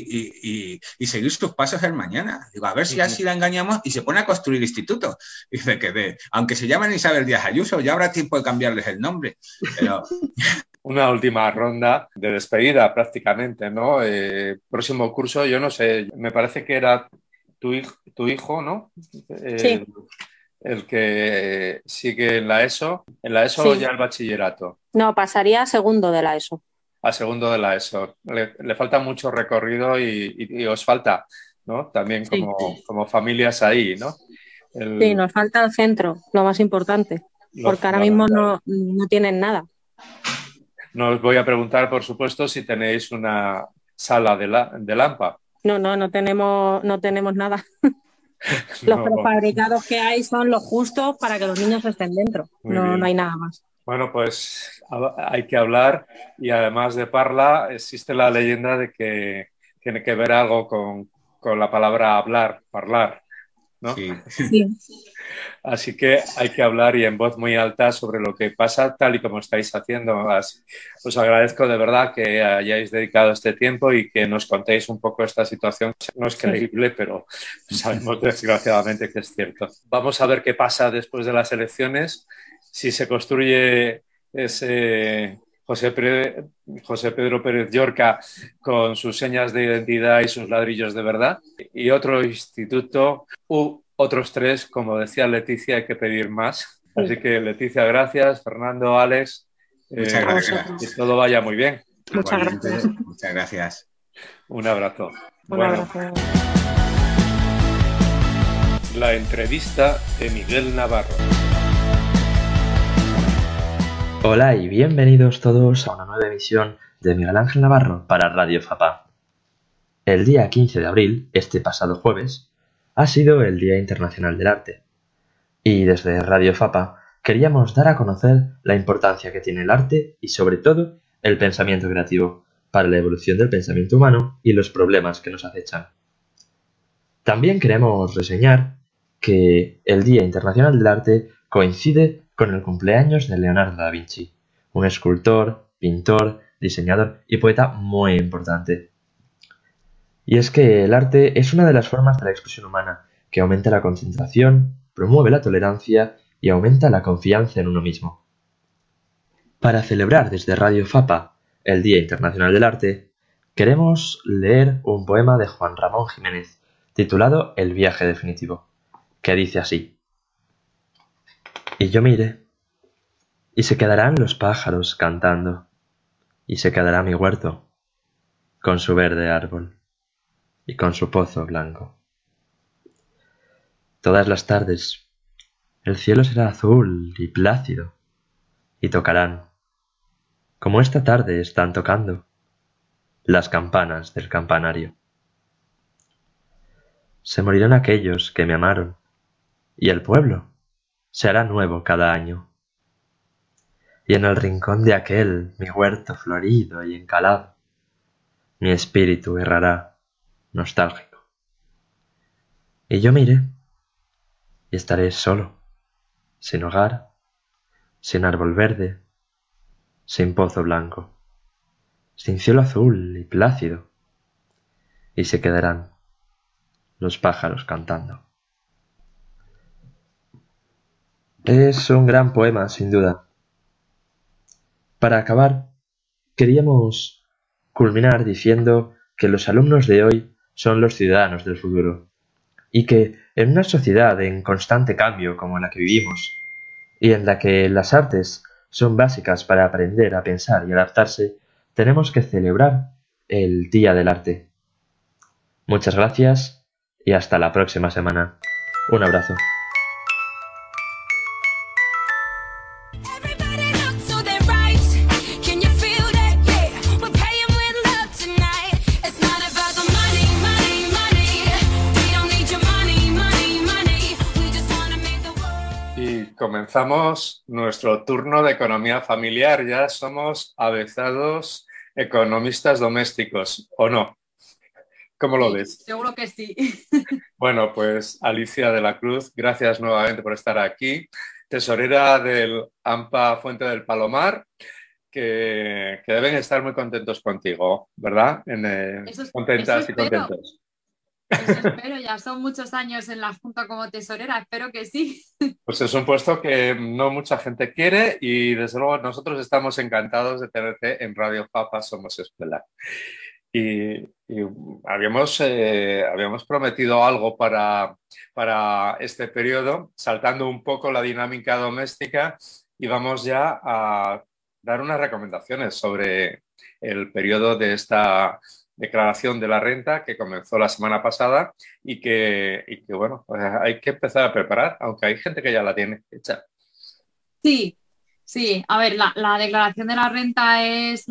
y seguir sus pasos el mañana. Digo, a ver si así la engañamos y se pone a construir institutos. Dice que aunque se llamen Isabel Díaz Ayuso, ya habrá tiempo de cambiarles el nombre. Pero... Una última ronda de despedida prácticamente, ¿no? Próximo curso, yo no sé, me parece que era tu hijo, ¿no? Sí. El que sigue en la ESO. En la ESO Sí. ya el bachillerato. No, pasaría a segundo de la ESO. A segundo de la ESO. Le falta mucho recorrido y os falta, ¿no? También Sí. como familias ahí, ¿no? Sí, nos falta el centro, lo más importante, porque ahora mismo no tienen nada. No os voy a preguntar, por supuesto, si tenéis una sala de Lampa. No tenemos nada. Los prefabricados que hay son los justos para que los niños estén dentro. No hay nada más. Bueno, pues hay que hablar y además de Parla existe la leyenda de que tiene que ver algo con la palabra hablar, parlar, ¿no? Sí. Así que hay que hablar y en voz muy alta sobre lo que pasa tal y como estáis haciendo. Os agradezco de verdad que hayáis dedicado este tiempo y que nos contéis un poco esta situación. No es creíble, pero sabemos desgraciadamente que es cierto. Vamos a ver qué pasa después de las elecciones. Si se construye ese José Pedro Pérez Llorca con sus señas de identidad y sus ladrillos de verdad. Y otro instituto, otros 3, como decía Leticia, hay que pedir más. Sí. Así que Leticia, gracias. Fernando, Alex, muchas gracias. Que todo vaya muy bien. Muchas gracias. Muchas gracias. Un abrazo. Un abrazo. La entrevista de Miguel Navarro. Hola y bienvenidos todos a una nueva emisión de Miguel Ángel Navarro para Radio Fapa. El día 15 de abril, este pasado jueves, ha sido el Día Internacional del Arte. Y desde Radio Fapa queríamos dar a conocer la importancia que tiene el arte y sobre todo el pensamiento creativo para la evolución del pensamiento humano y los problemas que nos acechan. También queremos reseñar que el Día Internacional del Arte coincide con el cumpleaños de Leonardo da Vinci, un escultor, pintor, diseñador y poeta muy importante. Y es que el arte es una de las formas de la expresión humana que aumenta la concentración, promueve la tolerancia y aumenta la confianza en uno mismo. Para celebrar desde Radio Fapa el Día Internacional del Arte, queremos leer un poema de Juan Ramón Jiménez titulado El viaje definitivo, que dice así: Y yo miré, y se quedarán los pájaros cantando, y se quedará mi huerto, con su verde árbol, y con su pozo blanco. Todas las tardes, el cielo será azul y plácido, y tocarán, como esta tarde están tocando, las campanas del campanario. Se morirán aquellos que me amaron, y el pueblo se hará nuevo cada año. Y en el rincón de aquel mi huerto florido y encalado, mi espíritu errará nostálgico. Y yo miré, y estaré solo, sin hogar, sin árbol verde, sin pozo blanco, sin cielo azul y plácido, y se quedarán los pájaros cantando. Es un gran poema, sin duda. Para acabar, queríamos culminar diciendo que los alumnos de hoy son los ciudadanos del futuro y que en una sociedad en constante cambio como la que vivimos y en la que las artes son básicas para aprender a pensar y adaptarse, tenemos que celebrar el Día del Arte. Muchas gracias y hasta la próxima semana. Un abrazo. comenzamos nuestro turno de economía familiar. Ya somos avezados economistas domésticos, ¿o no? ¿Cómo lo Sí, ves? seguro que sí. Bueno, pues Alicia de la Cruz, gracias nuevamente por estar aquí, tesorera del AMPA Fuente del Palomar, que deben estar muy contentos contigo, ¿verdad? Eso Contentas y espero, contentos. eso espero. Ya son muchos años en la Junta como tesorera, espero que sí. Pues es un puesto que no mucha gente quiere y desde luego nosotros estamos encantados de tenerte en Radio Papa Somos Escuela. Y habíamos prometido algo para este periodo, saltando un poco la dinámica doméstica, y vamos ya a dar unas recomendaciones sobre el periodo de esta declaración de la renta que comenzó la semana pasada bueno, pues hay que empezar a preparar, aunque hay gente que ya la tiene hecha. Sí, sí. A ver, la declaración de la renta es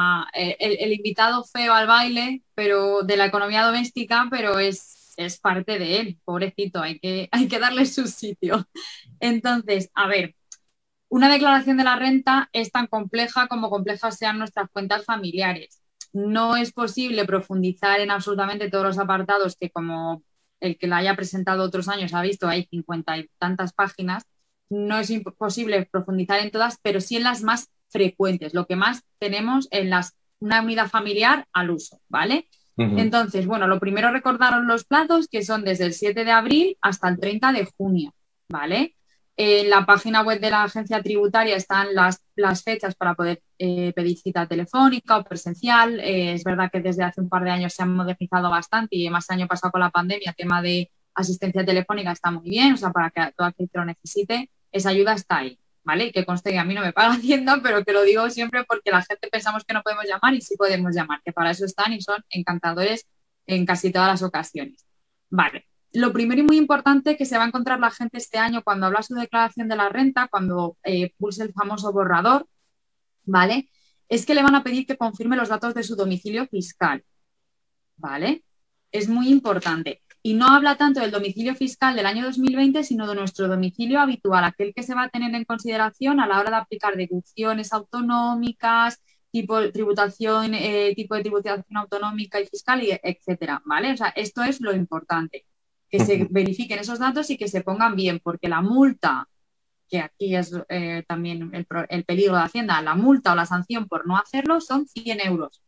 el invitado feo al baile, pero de la economía doméstica, pero es parte de él, pobrecito, hay que darle su sitio. Entonces, a ver, una declaración de la renta es tan compleja como complejas sean nuestras cuentas familiares. No es posible profundizar en absolutamente todos los apartados que, como el que la haya presentado otros años ha visto, hay 50 y tantas páginas. No es posible profundizar en todas, pero sí en las más frecuentes, lo que más tenemos en una unidad familiar al uso, ¿vale? Entonces, bueno, lo primero recordaros los plazos, que son desde el 7 de abril hasta el 30 de junio, ¿vale? En la página web de la agencia tributaria están las fechas para poder pedir cita telefónica o presencial. Es verdad que desde hace un par de años se han modernizado bastante y más el año pasado con la pandemia, el tema de asistencia telefónica está muy bien, o sea, para que todo aquel que lo necesite, esa ayuda está ahí, ¿vale? Y que conste que a mí no me paga Hacienda, pero que lo digo siempre porque la gente pensamos que no podemos llamar y sí podemos llamar, que para eso están y son encantadores en casi todas las ocasiones. Vale. Lo primero y muy importante que se va a encontrar la gente este año cuando habla su declaración de la renta, cuando pulse el famoso borrador, ¿vale? Es que le van a pedir que confirme los datos de su domicilio fiscal, ¿vale? Es muy importante. Y no habla tanto del domicilio fiscal del año 2020, sino de nuestro domicilio habitual, aquel que se va a tener en consideración a la hora de aplicar deducciones autonómicas, tipo de tributación autonómica y fiscal, etcétera, ¿vale? O sea, esto es lo importante, que se verifiquen esos datos y que se pongan bien, porque la multa, que aquí es también el peligro de Hacienda, la multa o la sanción por no hacerlo son 100 euros,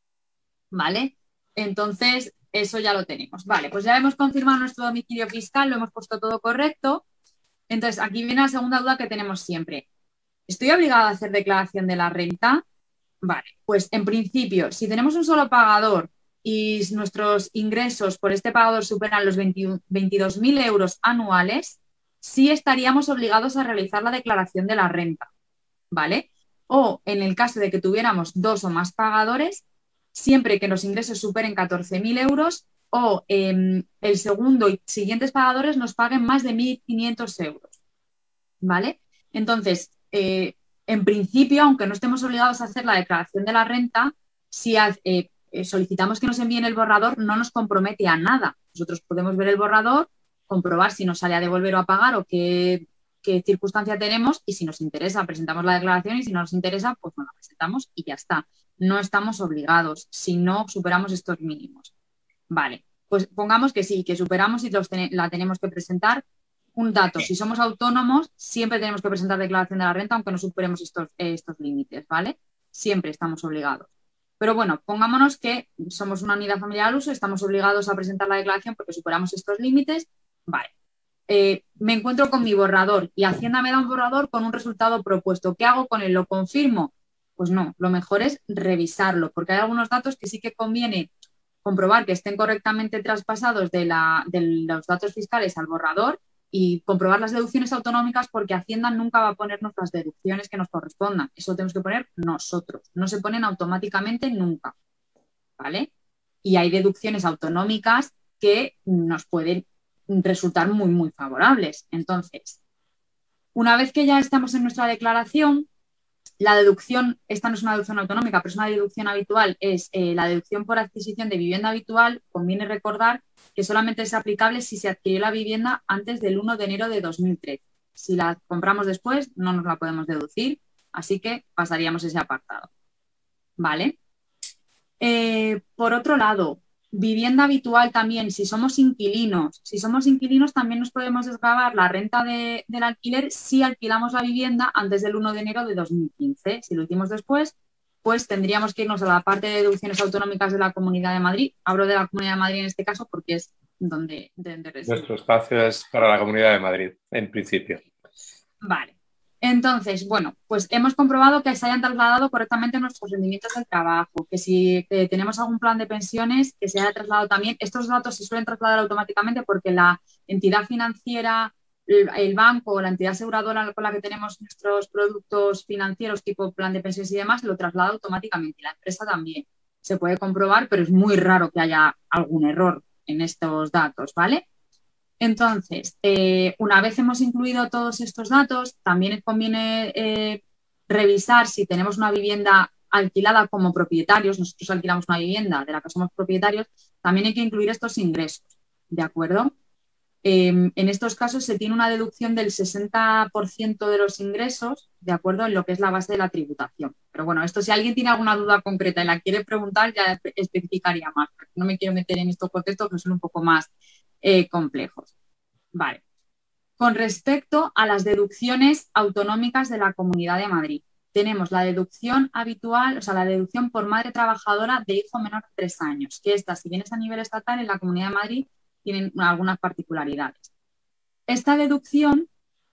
¿vale? Entonces, eso ya lo tenemos. Vale, pues ya hemos confirmado nuestro domicilio fiscal, lo hemos puesto todo correcto. Entonces, aquí viene la segunda duda que tenemos siempre. ¿Estoy obligada a hacer declaración de la renta? Vale, pues en principio, si tenemos un solo pagador y nuestros ingresos por este pagador superan los 22.000 euros anuales, sí estaríamos obligados a realizar la declaración de la renta, ¿vale? O en el caso de que tuviéramos dos o más pagadores, siempre que los ingresos superen 14.000 euros o el segundo y siguientes pagadores nos paguen más de 1.500 euros, ¿vale? Entonces, en principio, aunque no estemos obligados a hacer la declaración de la renta, si solicitamos que nos envíen el borrador, no nos compromete a nada. Nosotros podemos ver el borrador, comprobar si nos sale a devolver o a pagar o qué circunstancia tenemos, y si nos interesa presentamos la declaración y si no nos interesa pues no la presentamos y ya está. No estamos obligados si no superamos estos mínimos. Vale, pues pongamos que sí, que superamos y la tenemos que presentar. Un dato, si somos autónomos siempre tenemos que presentar declaración de la renta aunque no superemos estos límites, ¿vale? Siempre estamos obligados. Pero bueno, pongámonos que somos una unidad familiar al uso, estamos obligados a presentar la declaración porque superamos estos límites. Vale. Me encuentro con mi borrador y Hacienda me da un borrador con un resultado propuesto. ¿Qué hago con él? ¿Lo confirmo? Pues no, lo mejor es revisarlo, porque hay algunos datos que sí que conviene comprobar que estén correctamente traspasados de los datos fiscales al borrador y comprobar las deducciones autonómicas, porque Hacienda nunca va a ponernos las deducciones que nos correspondan. Eso lo tenemos que poner nosotros. No se ponen automáticamente nunca, ¿vale? Y hay deducciones autonómicas que nos pueden resultar muy, muy favorables. Entonces, una vez que ya estamos en nuestra declaración, la deducción, esta no es una deducción autonómica, pero es una deducción habitual, es la deducción por adquisición de vivienda habitual. Conviene recordar que solamente es aplicable si se adquirió la vivienda antes del 1 de enero de 2013. Si la compramos después, no nos la podemos deducir, así que pasaríamos ese apartado. ¿Vale? Por otro lado, vivienda habitual también, si somos inquilinos también nos podemos desgravar la renta del alquiler si alquilamos la vivienda antes del 1 de enero de 2015. Si lo hicimos después, pues tendríamos que irnos a la parte de deducciones autonómicas de la Comunidad de Madrid. Hablo de la Comunidad de Madrid en este caso porque es donde reside. Nuestro espacio es para la Comunidad de Madrid, en principio. Vale. Entonces, bueno, pues hemos comprobado que se hayan trasladado correctamente nuestros rendimientos del trabajo, que si tenemos algún plan de pensiones, que se haya trasladado también. Estos datos se suelen trasladar automáticamente porque la entidad financiera, el banco o la entidad aseguradora con la que tenemos nuestros productos financieros, tipo plan de pensiones y demás, lo traslada automáticamente. Y la empresa también se puede comprobar, pero es muy raro que haya algún error en estos datos, ¿vale? Entonces, una vez hemos incluido todos estos datos, también conviene revisar si tenemos una vivienda alquilada como propietarios. Nosotros alquilamos una vivienda de la que somos propietarios, también hay que incluir estos ingresos, ¿de acuerdo? En estos casos se tiene una deducción del 60% de los ingresos, ¿de acuerdo? En lo que es la base de la tributación. Pero bueno, esto si alguien tiene alguna duda concreta y la quiere preguntar, ya especificaría más, porque no me quiero meter en estos contextos que son un poco más complejos. Vale. Con respecto a las deducciones autonómicas de la Comunidad de Madrid, tenemos la deducción habitual, o sea, la deducción por madre trabajadora de hijo menor de 3 años, que esta, si bien es a nivel estatal, en la Comunidad de Madrid tienen algunas particularidades. Esta deducción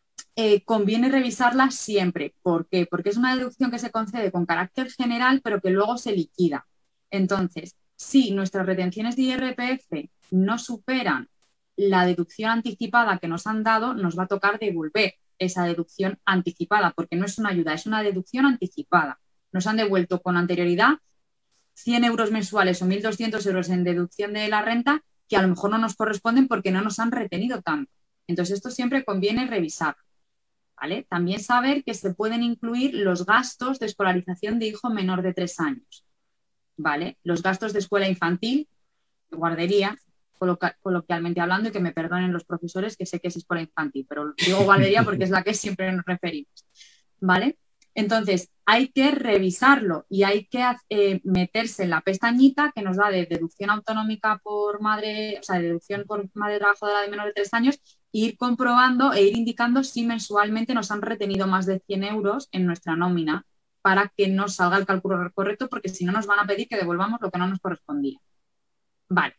conviene revisarla siempre. ¿Por qué? Porque es una deducción que se concede con carácter general, pero que luego se liquida. Entonces, si nuestras retenciones de IRPF no superan la deducción anticipada que nos han dado, nos va a tocar devolver esa deducción anticipada, porque no es una ayuda, es una deducción anticipada. Nos han devuelto con anterioridad 100 euros mensuales o 1.200 euros en deducción de la renta que a lo mejor no nos corresponden porque no nos han retenido tanto. Entonces, esto siempre conviene revisar, ¿vale? También saber que se pueden incluir los gastos de escolarización de hijo menor de 3 años, ¿vale? Los gastos de escuela infantil, de guardería, coloquialmente hablando, y que me perdonen los profesores que sé que es escuela infantil, pero digo guardería porque es la que siempre nos referimos, ¿vale? Entonces, hay que revisarlo y hay que meterse en la pestañita que nos da de deducción autonómica por madre, o sea, deducción por madre trabajadora de menor de 3 años, e ir comprobando e ir indicando si mensualmente nos han retenido más de 100 euros en nuestra nómina para que nos salga el cálculo correcto, porque si no nos van a pedir que devolvamos lo que no nos correspondía. Vale.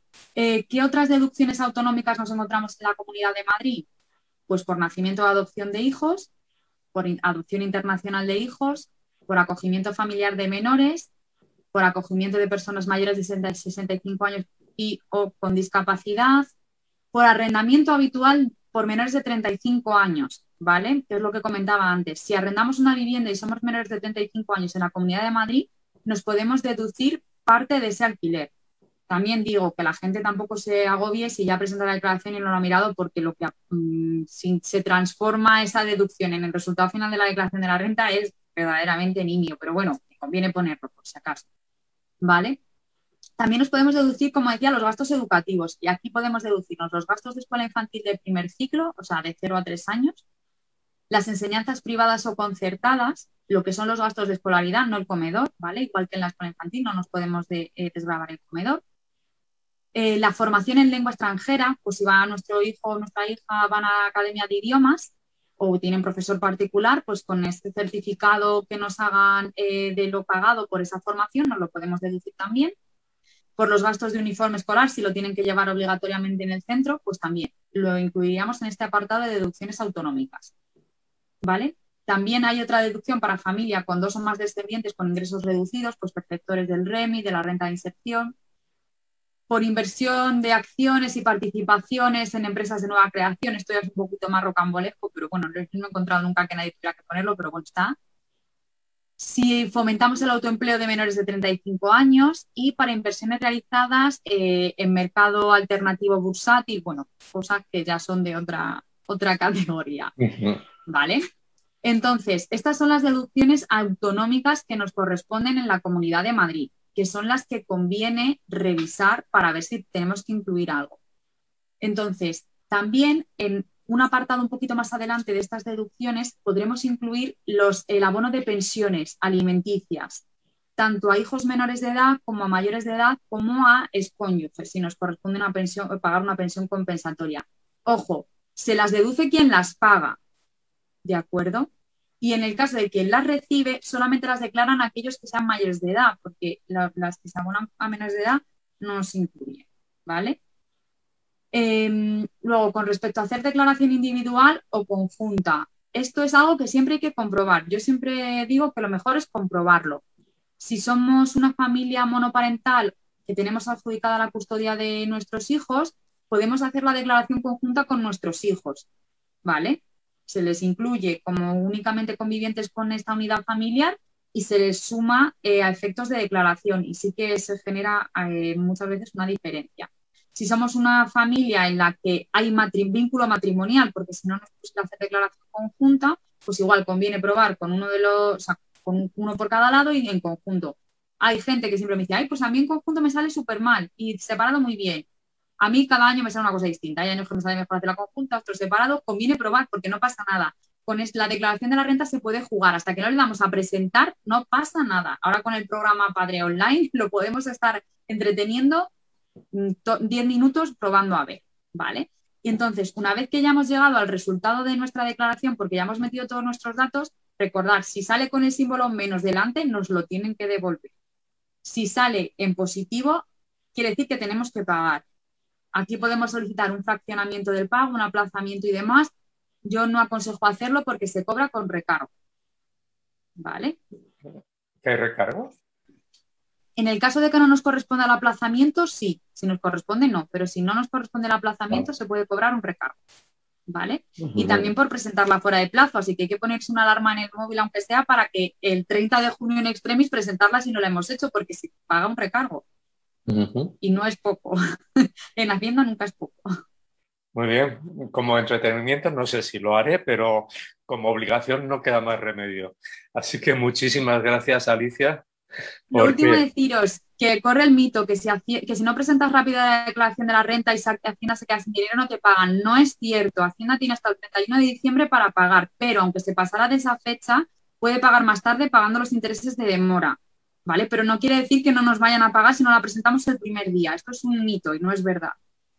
¿Qué otras deducciones autonómicas nos encontramos en la Comunidad de Madrid? Pues por nacimiento o adopción de hijos, por adopción internacional de hijos, por acogimiento familiar de menores, por acogimiento de personas mayores de 65 años y o con discapacidad, por arrendamiento habitual por menores de 35 años, ¿vale? Que es lo que comentaba antes. Si arrendamos una vivienda y somos menores de 35 años en la Comunidad de Madrid, nos podemos deducir parte de ese alquiler. También digo que la gente tampoco se agobie si ya presenta la declaración y no lo ha mirado, porque lo que si se transforma esa deducción en el resultado final de la declaración de la renta es verdaderamente nimio, pero bueno, me conviene ponerlo por si acaso, ¿vale? También nos podemos deducir, como decía, los gastos educativos, y aquí podemos deducirnos los gastos de escuela infantil de primer ciclo, o sea, de 0 a 3 años, las enseñanzas privadas o concertadas, lo que son los gastos de escolaridad, no el comedor, ¿vale? Igual que en la escuela infantil no nos podemos desgravar el comedor. La formación en lengua extranjera, pues si va nuestro hijo o nuestra hija van a la academia de idiomas o tienen profesor particular, pues con este certificado que nos hagan de lo pagado por esa formación nos lo podemos deducir también. Por los gastos de uniforme escolar, si lo tienen que llevar obligatoriamente en el centro, pues también lo incluiríamos en este apartado de deducciones autonómicas, ¿vale? También hay otra deducción para familia con 2 o más descendientes con ingresos reducidos, pues perceptores del REMI, de la renta de inserción. Por inversión de acciones y participaciones en empresas de nueva creación. Esto ya es un poquito más rocambolesco, pero bueno, no he encontrado nunca que nadie tuviera que ponerlo, pero bueno, está. Si fomentamos el autoempleo de menores de 35 años y para inversiones realizadas en mercado alternativo bursátil, bueno, cosas que ya son de otra categoría, ¿vale? Entonces, estas son las deducciones autonómicas que nos corresponden en la Comunidad de Madrid, que son las que conviene revisar para ver si tenemos que incluir algo. Entonces, también un apartado un poquito más adelante de estas deducciones podremos incluir el abono de pensiones alimenticias, tanto a hijos menores de edad como a mayores de edad, como a excónyuges, si nos corresponde una pensión, pagar una pensión compensatoria. Ojo, se las deduce quien las paga, ¿de acuerdo? Y en el caso de quien las recibe, solamente las declaran aquellos que sean mayores de edad, porque las que se abonan a menores de edad no se incluyen, ¿vale? Luego, con respecto a hacer declaración individual o conjunta, esto es algo que siempre hay que comprobar. Yo siempre digo que lo mejor es comprobarlo. Si somos una familia monoparental que tenemos adjudicada la custodia de nuestros hijos, podemos hacer la declaración conjunta con nuestros hijos, ¿vale? Se les incluye como únicamente convivientes con esta unidad familiar y se les suma a efectos de declaración, y sí que se genera muchas veces una diferencia. Si somos una familia en la que hay vínculo matrimonial, porque si no nos puede hacer declaración conjunta, pues igual conviene probar con uno de los, o sea, con uno por cada lado y en conjunto. Hay gente que siempre me dice, ay, pues a mí en conjunto me sale súper mal y separado muy bien. A mí cada año me sale una cosa distinta. Hay años que me sale mejor hacer la conjunta, otros separados. Conviene probar porque no pasa nada. Con la declaración de la renta se puede jugar. Hasta que no le damos a presentar, no pasa nada. Ahora con el programa Padre Online lo podemos estar entreteniendo 10 minutos probando a ver, ¿vale? Y entonces, una vez que ya hemos llegado al resultado de nuestra declaración, porque ya hemos metido todos nuestros datos, recordar, si sale con el símbolo menos delante, nos lo tienen que devolver. Si sale en positivo, quiere decir que tenemos que pagar. Aquí podemos solicitar un fraccionamiento del pago, un aplazamiento y demás. Yo no aconsejo hacerlo porque se cobra con recargo, ¿vale? ¿Qué hay recargos? En el caso de que no nos corresponda el aplazamiento, sí. Si nos corresponde, no. Pero si no nos corresponde el aplazamiento, se puede cobrar un recargo, ¿vale? Y también por presentarla fuera de plazo. Así que hay que ponerse una alarma en el móvil, aunque sea, para que el 30 de junio en extremis presentarla si no la hemos hecho, porque se paga un recargo. Y no es poco. En Hacienda nunca es poco. Muy bien. Como entretenimiento no sé si lo haré, pero como obligación no queda más remedio. Así que muchísimas gracias, Alicia. Lo último deciros que corre el mito que si no presentas rápido la declaración de la renta y Hacienda se queda sin dinero, no te pagan. No es cierto. Hacienda tiene hasta el 31 de diciembre para pagar, pero aunque se pasara de esa fecha, puede pagar más tarde pagando los intereses de demora, ¿vale? Pero no quiere decir que no nos vayan a pagar si no la presentamos el primer día. Esto es un mito y no es verdad,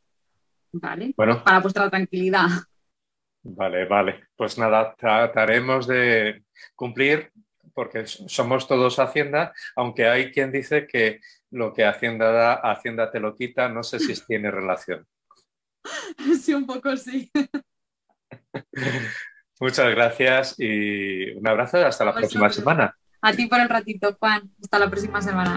¿vale? Bueno, para vuestra tranquilidad. Vale. Pues nada, trataremos de cumplir porque somos todos Hacienda, aunque hay quien dice que lo que Hacienda da, Hacienda te lo quita. No sé si tiene relación. Sí, un poco sí. Muchas gracias y un abrazo y hasta la próxima semana. A ti por el ratito, Juan. Hasta la próxima semana.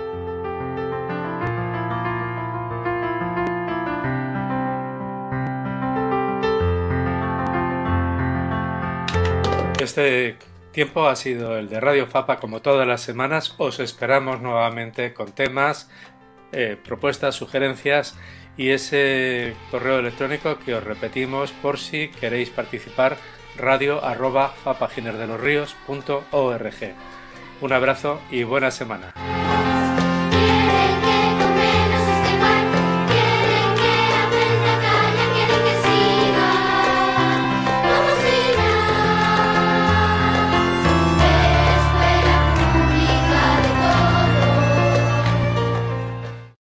Este tiempo ha sido el de Radio Fapa. Como todas las semanas, os esperamos nuevamente con temas, propuestas, sugerencias y ese correo electrónico que os repetimos por si queréis participar, radio@fapaginerdelosrios.org. Un abrazo y buena semana.